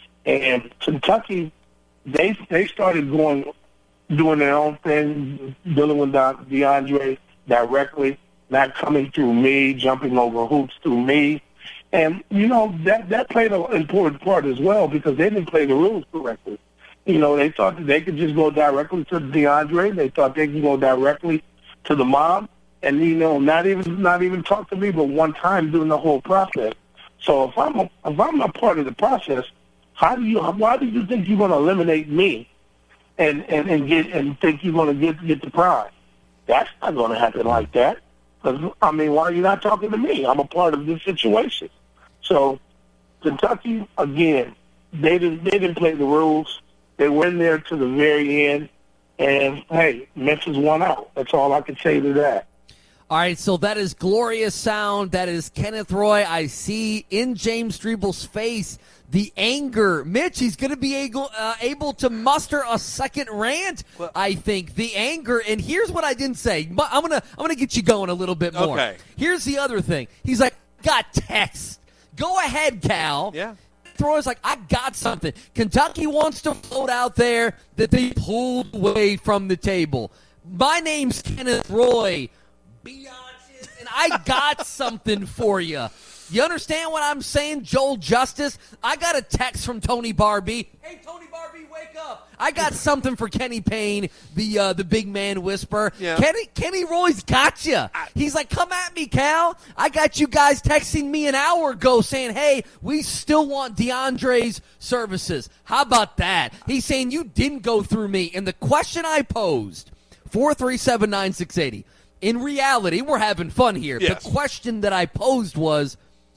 And Kentucky, they they started going, doing their own thing, dealing with DeAndre directly, not coming through me, jumping over hoops through me. And, you know, that, that played an important part as well because they didn't play the rules correctly. You know, they thought that they could just go directly to DeAndre. They thought they could go directly to the mom, and you know, not even not even talk to me, but one time during the whole process. So if I'm a, if I'm a part of the process, how do you? Why do you think you're going to eliminate me, and and and get and think you're going to get get the prize? That's not going to happen like that. Because I mean, why are you not talking to me? I'm a part of this situation. So Kentucky again, they didn't they didn't play the rules. They went there to the very end, and, hey, Memphis won out. That's all I can say to that. All right, so that is glorious sound. That is Kenneth Roy. I see in James Strebel's face the anger. Mitch, he's going to be able, uh, able to muster a second rant, well, I think. The anger, and here's what I didn't say. I'm going to I'm gonna get you going a little bit more. Okay. Here's the other thing. He's like, got text. Go ahead, Cal. Yeah. Throwers like, I got something. Kentucky wants to float out there that they pulled away from the table. My name's Kenneth Roy. Biatches, and I got something for you. You understand what I'm saying, Joel Justice? I got a text from Tony Barbie. Hey, Tony Barbie, wake up. I got something for Kenny Payne, the uh, the big man whisperer. Yeah. Kenny Kenny Roy's got you. He's like, come at me, Cal. I got you guys texting me an hour ago saying, hey, we still want DeAndre's services. How about that? He's saying you didn't go through me. And the question I posed, four three seven, nine six eight zero, in reality, we're having fun here. Yes. The question that I posed was,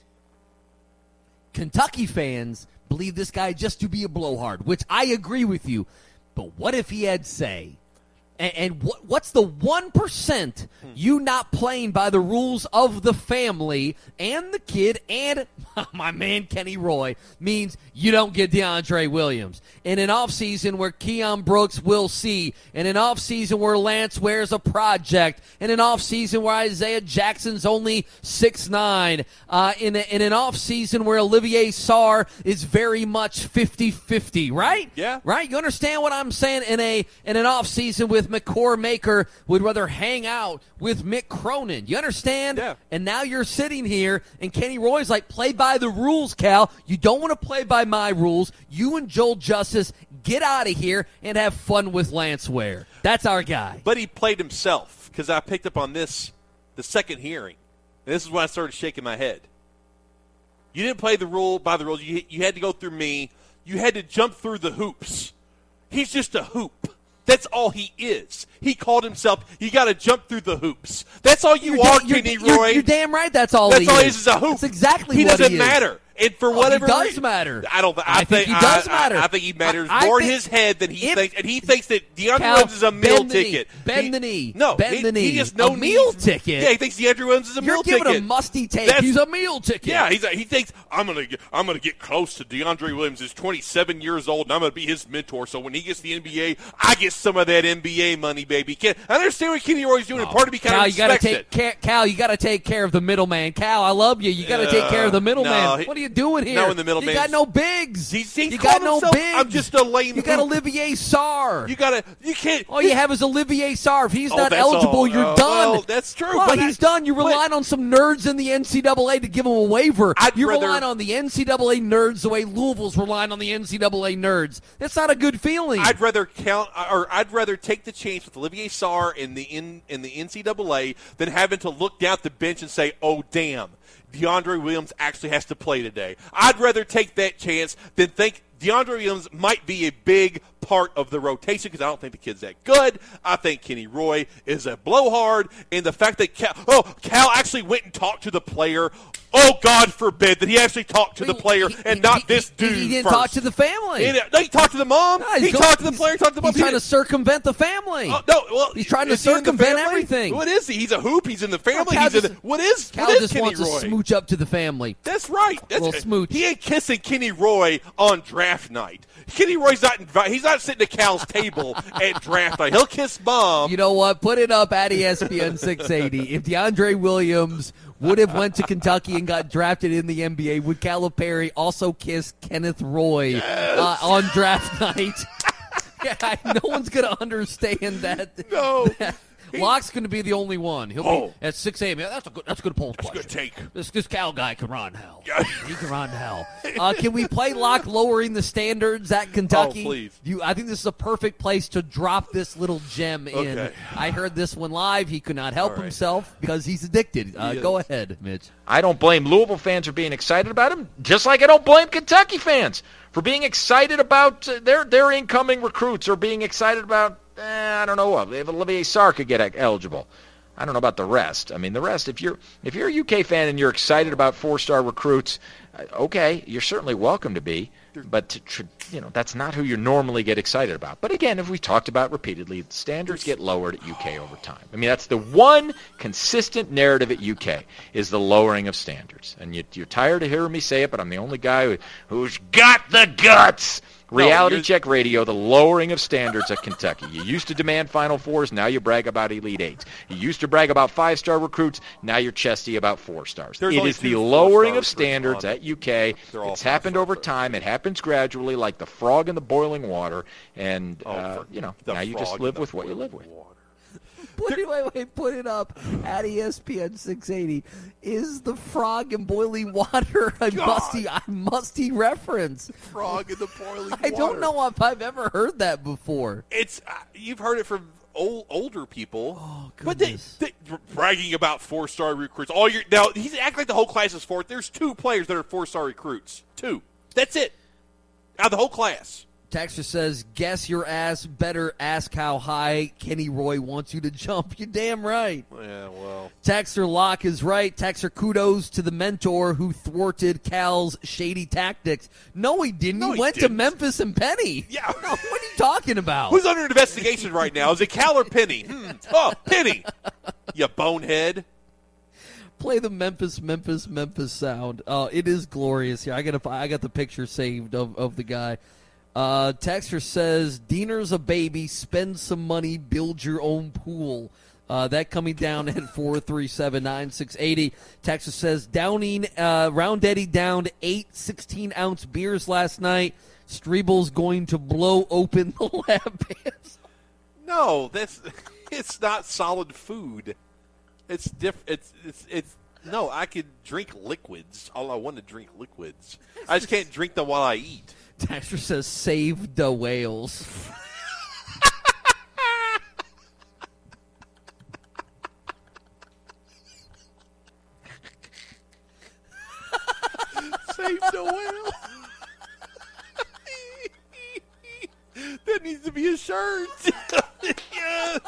Kentucky fans believe this guy just to be a blowhard, which I agree with you. But what if he had, say, And, and what, what's the one percent you not playing by the rules of the family and the kid and my man Kenny Roy means you don't get DeAndre Williams. In an offseason where Keon Brooks will see, in an offseason where Lance Ware's a project, in an offseason where Isaiah Jackson's only six nine, uh, in, a, in an offseason where Olivier Sarr is very much fifty-fifty, right? Yeah. Right? You understand what I'm saying? In a in an offseason with McCore Maker would rather hang out with Mick Cronin. You understand? Yeah. And now you're sitting here, and Kenny Roy's like, play by the rules, Cal. You don't want to play by my rules. You and Joel Justice, get out of here and have fun with Lance Ware. That's our guy. But he played himself, because I picked up on this the second hearing. And this is when I started shaking my head. You didn't play the rule by the rules. You, you had to go through me. You had to jump through the hoops. He's just a hoop. That's all he is. He called himself, you got to jump through the hoops. That's all you You're are, da- you're- Kenny you're- Roy. You're damn right that's all That's he all is. he is is a hoop. That's exactly he what doesn't he is. matter. And for Oh, whatever he does reason, matter. I don't. I, I think he I- does I, matter. I, think he matters I- I more in think his head than he if- thinks. And he thinks that DeAndre Cal, Williams is a meal bend the knee. ticket. Bend He- the knee. No, Bend he, the knee. He just no A meal needs- ticket? Yeah, he thinks DeAndre Williams is a You're meal giving ticket. a musty take. That's- He's a meal ticket. Yeah, he's a, he thinks I'm gonna get, I'm gonna get close to DeAndre Williams. He's twenty-seven years old, and I'm gonna be his mentor. So when he gets to the N B A, I get some of that N B A money, baby. Can, I understand what Kenny Roy's doing, and part of me kind Cal, of you gotta respects take it. care, Cal, you got to take care of the middleman. Cal, I love you. You got to take care of the middleman. no, he- what are you doing here? no, and the You middleman's- got no bigs. He's, he's you called got no himself, bigs. I'm just a lame. You got hoop. Olivier Sarr. You gotta. You can't. All you have is Olivier Sarr. If he's Oh, not that's eligible, all. you're Oh, done. well, that's true, Well, but he's I- done. You're but- relying on some nerds in the N C double A to give him a waiver. I'd you're rather- relying on the N C double A nerds the way Louisville's relying on the N C double A nerds. That's not a good feeling. I'd rather count, or I'd rather take the chance with Olivier Sarr in the in, in the N C double A than having to look down at the bench and say, "Oh, damn, DeAndre Williams actually has to play today." I'd rather take that chance than think DeAndre Williams might be a big part of the rotation, because I don't think the kid's that good. I think Kenny Roy is a blowhard, and the fact that Cal, oh, Cal actually went and talked to the player. Oh, God forbid that he actually talked to the player He- and he- not he- this he- dude He didn't first. talk to the family. He, no, he talked to the mom. No, he's he going- talked to the he's- player. Talked to the mom. He's trying He to circumvent the family. Oh, no, well, He's trying to is he in the circumvent family? everything. What is he? He's a hoop. He's in the family. Cal He's in just- the, what is Cal what is just Kenny wants Roy? to smooch up to the family. That's right. That's Little smooch. He ain't kissing Kenny Roy on draft night. Kenny Roy's not invited. He's not sitting at Cal's table at draft night. He'll kiss mom. You know what? Put it up at E S P N six eighty. If DeAndre Williams would have went to Kentucky and got drafted in the N B A, would Calipari also kiss Kenneth Roy uh, on draft night? Yeah, no one's going to understand that. No. Locke's going to be the only one. He'll Oh. be at six a.m. Yeah, that's a good. That's a good poll That's a question. good take. This this Cal guy can run hell. Yeah. He can run hell. Uh, can we play Locke lowering the standards at Kentucky? Oh, please. You, I think this is a perfect place to drop this little gem in. Okay. I heard this one live. He could not help All right. himself because he's addicted. Uh, He go is. ahead, Mitch. I don't blame Louisville fans for being excited about him, just like I don't blame Kentucky fans for being excited about uh, their their incoming recruits or being excited about, eh, I don't know what, if Olivier Sarr could get eligible. I don't know about the rest. I mean, the rest, if you're if you're a U K fan and you're excited about four-star recruits, uh, okay, you're certainly welcome to be. But, to, tr- you know, that's not who you normally get excited about. But, again, as we talked about repeatedly, standards get lowered at U K over time. I mean, that's the one consistent narrative at U K is the lowering of standards. And you, you're tired of hearing me say it, but I'm the only guy who, who's got the guts. Reality you're- Check Radio, the lowering of standards at Kentucky. You used to demand Final Fours, now you brag about Elite Eights. You used to brag about five-star recruits, now you're chesty about four stars. There's It only is the two lowering four-star of recruits standards on- at U K. They're all It's happened five-star over recruits. time. It happens gradually, like the frog in the boiling water. And, Oh, uh, for you know, the now you just frog live in the with what you live boiling with. water. Put it, wait, wait, put it up at E S P N six eighty. Is the frog in boiling water a musty, a musty reference? Frog in the boiling water. I don't know if I've ever heard that before. It's uh, you've heard it from old, older people. Oh, But they, goodness. they bragging about four-star recruits. All your now he's acting like the whole class is four. There's two players that are four-star recruits. Two. That's it. Out of the whole class. Texter says, guess your ass better ask how high Kenny Roy wants you to jump. You're damn right. Yeah, well. Texter Locke is right. Texter, kudos to the mentor who thwarted Cal's shady tactics. No, he didn't. No, he, he went didn't. to Memphis and Penny. Yeah. No, what are you talking about? Who's under investigation right now? Is it Cal or Penny? Hmm. Oh, Penny. You bonehead. Play the Memphis, Memphis, Memphis sound. Uh, it is glorious here. I got a, I got the picture saved of, of the guy. Uh, Texter says, Diener's a baby. Spend some money. Build your own pool. Uh, that coming down at four three seven, nine six eight zero. Texas says, Downing, uh, Round Eddie downed eight sixteen-ounce beers last night. Strebel's going to blow open the lab pants. No, that's it's not solid food. It's diff. It's it's it's no. I could drink liquids. All I want to drink liquids. I just can't drink them while I eat. Texter says, save the whales. Save the whale. That needs to be a shirt. Yes.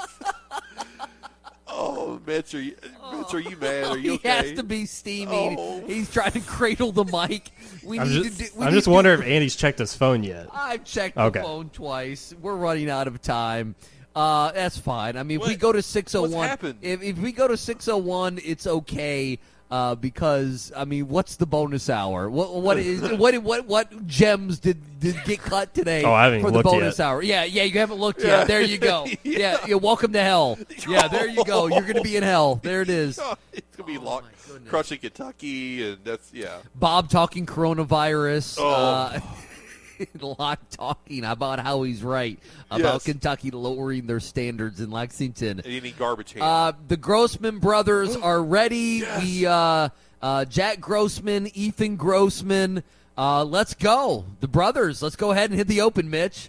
Oh, Mitch, are you, Mitch, are you mad? Are you He okay? has to be steaming. Oh. He's trying to cradle the mic. We I'm need just, to do, we I'm need just to- wondering if Andy's checked his phone yet. I've checked Okay. the phone twice. We're running out of time. Uh, that's fine. I mean, if we What- go to six oh what's one, happened? if, if we go to six oh one, it's okay. Uh, because I mean, what's the bonus hour? What what is what what what gems did, did get cut today Oh, I haven't for even the looked bonus yet. hour? Yeah, yeah, you haven't looked Yeah. yet. There you go. yeah. yeah, welcome to hell. Yeah, there you go. You're going to be in hell. There it is. Oh, it's gonna be Oh, long, my goodness. crushing Kentucky, and that's yeah. Bob talking coronavirus. Oh. Uh, Locke talking about how he's right about Yes. Kentucky lowering their standards in Lexington. Any garbage can. Uh, the Grossman brothers are ready. We uh, uh, Jack Grossman, Ethan Grossman. Uh, let's go. The brothers. Let's go ahead and hit the open, Mitch.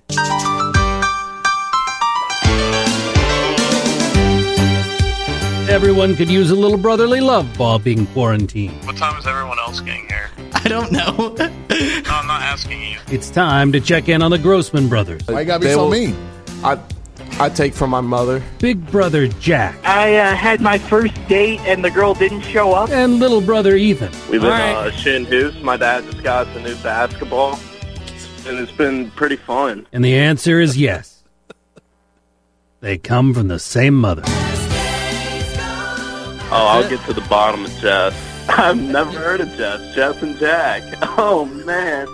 Everyone could use a little brotherly love while being quarantined. What time is everyone else getting here? I don't know. No, I'm not asking you. It's time to check in on the Grossman brothers. Why you gotta be They so will- mean? I I take from my mother. Big brother Jack I uh, had my first date and the girl didn't show up. and little brother Ethan. We've been All right. uh, shooting hoops. My dad just got us a new basketball, and it's been pretty fun. And the answer is yes. They come from the same mother. Oh, I'll get to the bottom of Jess. I've never heard of Jess. Jess and Jack. Oh, man.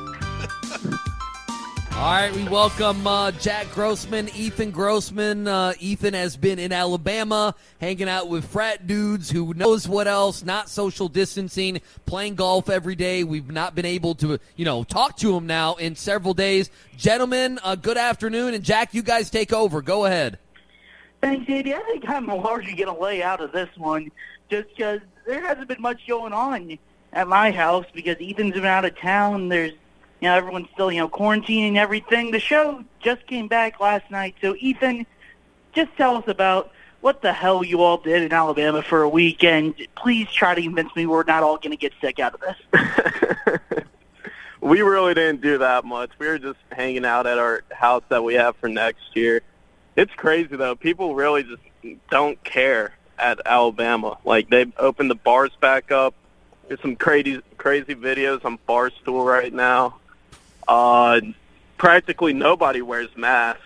All right, we welcome uh, Jack Grossman, Ethan Grossman. Uh, Ethan has been in Alabama, hanging out with frat dudes who knows what else, not social distancing, playing golf every day. We've not been able to, you know, talk to him now in several days. Gentlemen, uh, good afternoon, and Jack, you guys take over. Go ahead. Thanks, Andy. I think I'm largely going to lay out of this one just because there hasn't been much going on at my house because Ethan's been out of town. There's, you know, everyone's still, you know, quarantining and everything. The show just came back last night. So, Ethan, just tell us about what the hell you all did in Alabama for a weekend. Please try to convince me we're not all going to get sick out of this. We really didn't do that much. We were just hanging out at our house that we have for next year. It's crazy, though. People really just don't care at Alabama. Like, they've opened the bars back up. There's some crazy crazy videos on Barstool right now. Uh, practically nobody wears masks.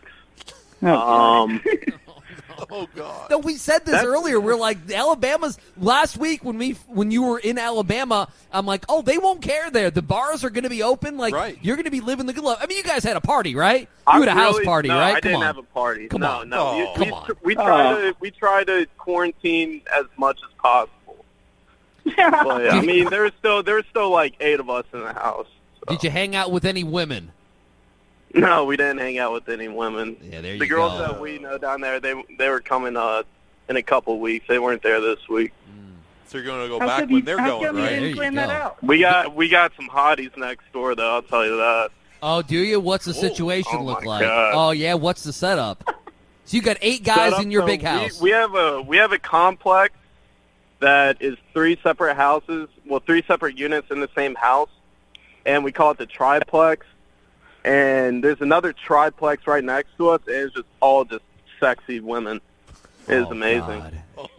Um, Oh God! No, we said this That's- earlier. We're like Alabama's last week when we when you were in Alabama. I'm like, oh, they won't care there. The bars are going to be open. Like Right. you're going to be living the good life. I mean, you guys had a party, right? You I had a house really- party, no, right? I Come didn't on. have a party. Come no, on. no. Oh. We, Come we, on. we try Oh. to we try to quarantine as much as possible. But I mean, there's still there's still like eight of us in the house. so. Did you hang out with any women? No, we didn't hang out with any women. Yeah, there The you girls go. that we know down there, they they were coming uh in a couple weeks. They weren't there this week. So you're going to go How back come when you- they're how going, come you right? There didn't you plan that go. out? We got we got some hotties next door though. I'll tell you that. Oh, do you? What's the situation Oh, look my like? God. Oh yeah, what's the setup? So you got eight guys Set up, in your so big house. We, we have a we have a complex that is three separate houses, well, three separate units in the same house, and we call it the triplex. and there's another triplex right next to us, and it's just all just sexy women. It's oh, amazing. God.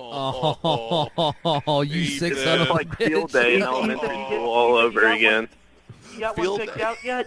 Oh, you sick son of It's a like bitch. field day in elementary school all over again. You got Field one picked day. out yet?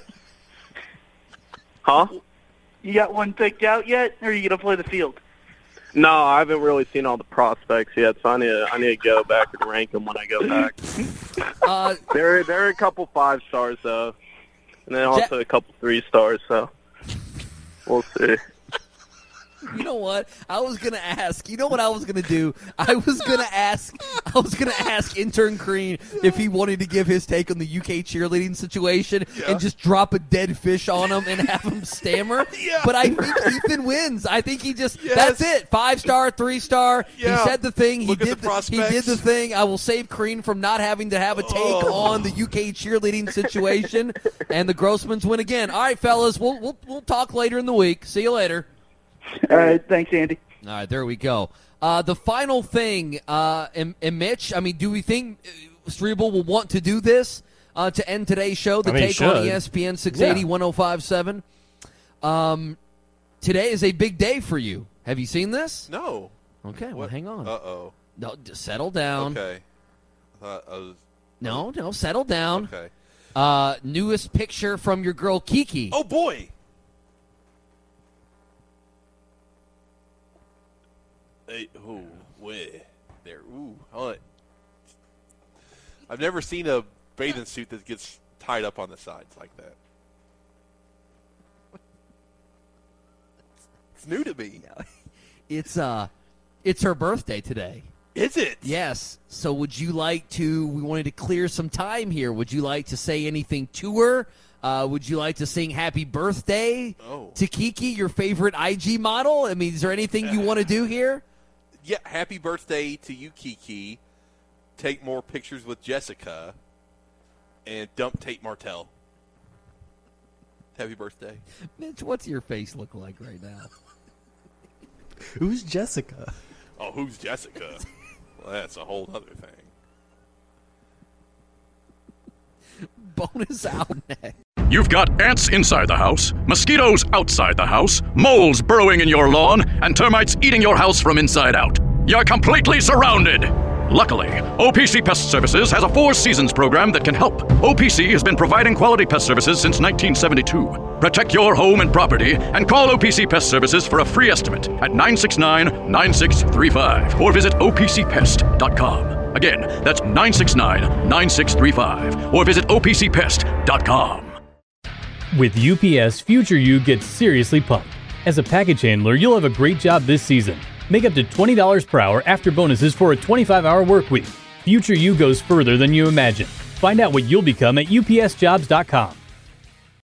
Huh? You got one picked out yet, or are you gonna play the field? No, I haven't really seen all the prospects yet, so I need to, I need to go back and rank them when I go back. Uh, there, there are a couple five stars though, and then also a couple three stars. So we'll see. You know what? I was gonna ask. You know what I was gonna do? I was gonna ask. I was gonna ask intern Crean if he wanted to give his take on the U K cheerleading situation Yeah. and just drop a dead fish on him and have him stammer. Yeah. But I think Ethan wins. I think he just. Yes. That's it. Five star, three star. Yeah. He said the thing. He Look at did the He did the prospects. thing. I will save Crean from not having to have a take Oh. on the U K cheerleading situation. And the Grossmans win again. All right, fellas. We'll we'll we'll talk later in the week. See you later. All right, thanks, Andy. All right, there we go. Uh, the final thing, uh, and, and Mitch, I mean, do we think uh, Strebel will want to do this uh, to end today's show? The I mean, take he on should. E S P N six eighty, Yeah. one oh five point seven. Um, today is a big day for you. Have you seen this? No. Okay, well, What? hang on. Uh-oh. No, just settle down. Okay. I thought I was... No, no, settle down. Okay. Uh, newest picture from your girl Kiki. Oh, boy. Hey, ooh, way there. Ooh, hold it. I've never seen a bathing suit that gets tied up on the sides like that. It's new to me. It's uh, it's her birthday today. Is it? Yes. So would you like to, we wanted to clear some time here. Would you like to say anything to her? Uh, would you like to sing happy birthday Oh. to Kiki, your favorite I G model? I mean, is there anything you want to do here? Yeah, happy birthday to you, Kiki. Take more pictures with Jessica. And dump Tate Martell. Happy birthday. Mitch, what's your face look like right now? Who's Jessica? Oh, who's Jessica? Well, that's a whole other thing. Bonus out next. You've got ants inside the house, mosquitoes outside the house, moles burrowing in your lawn, and termites eating your house from inside out. You're completely surrounded. Luckily, O P C Pest Services has a Four Seasons program that can help. O P C has been providing quality pest services since nineteen seventy-two. Protect your home and property and call O P C Pest Services for a free estimate at nine six nine, nine six three five or visit O P C pest dot com. Again, that's nine six nine, nine six three five or visit O P C pest dot com. With U P S, future you gets seriously pumped. As a package handler, you'll have a great job this season. Make up to twenty dollars per hour after bonuses for a twenty-five hour work week. Future you goes further than you imagine. Find out what you'll become at U P S jobs dot com.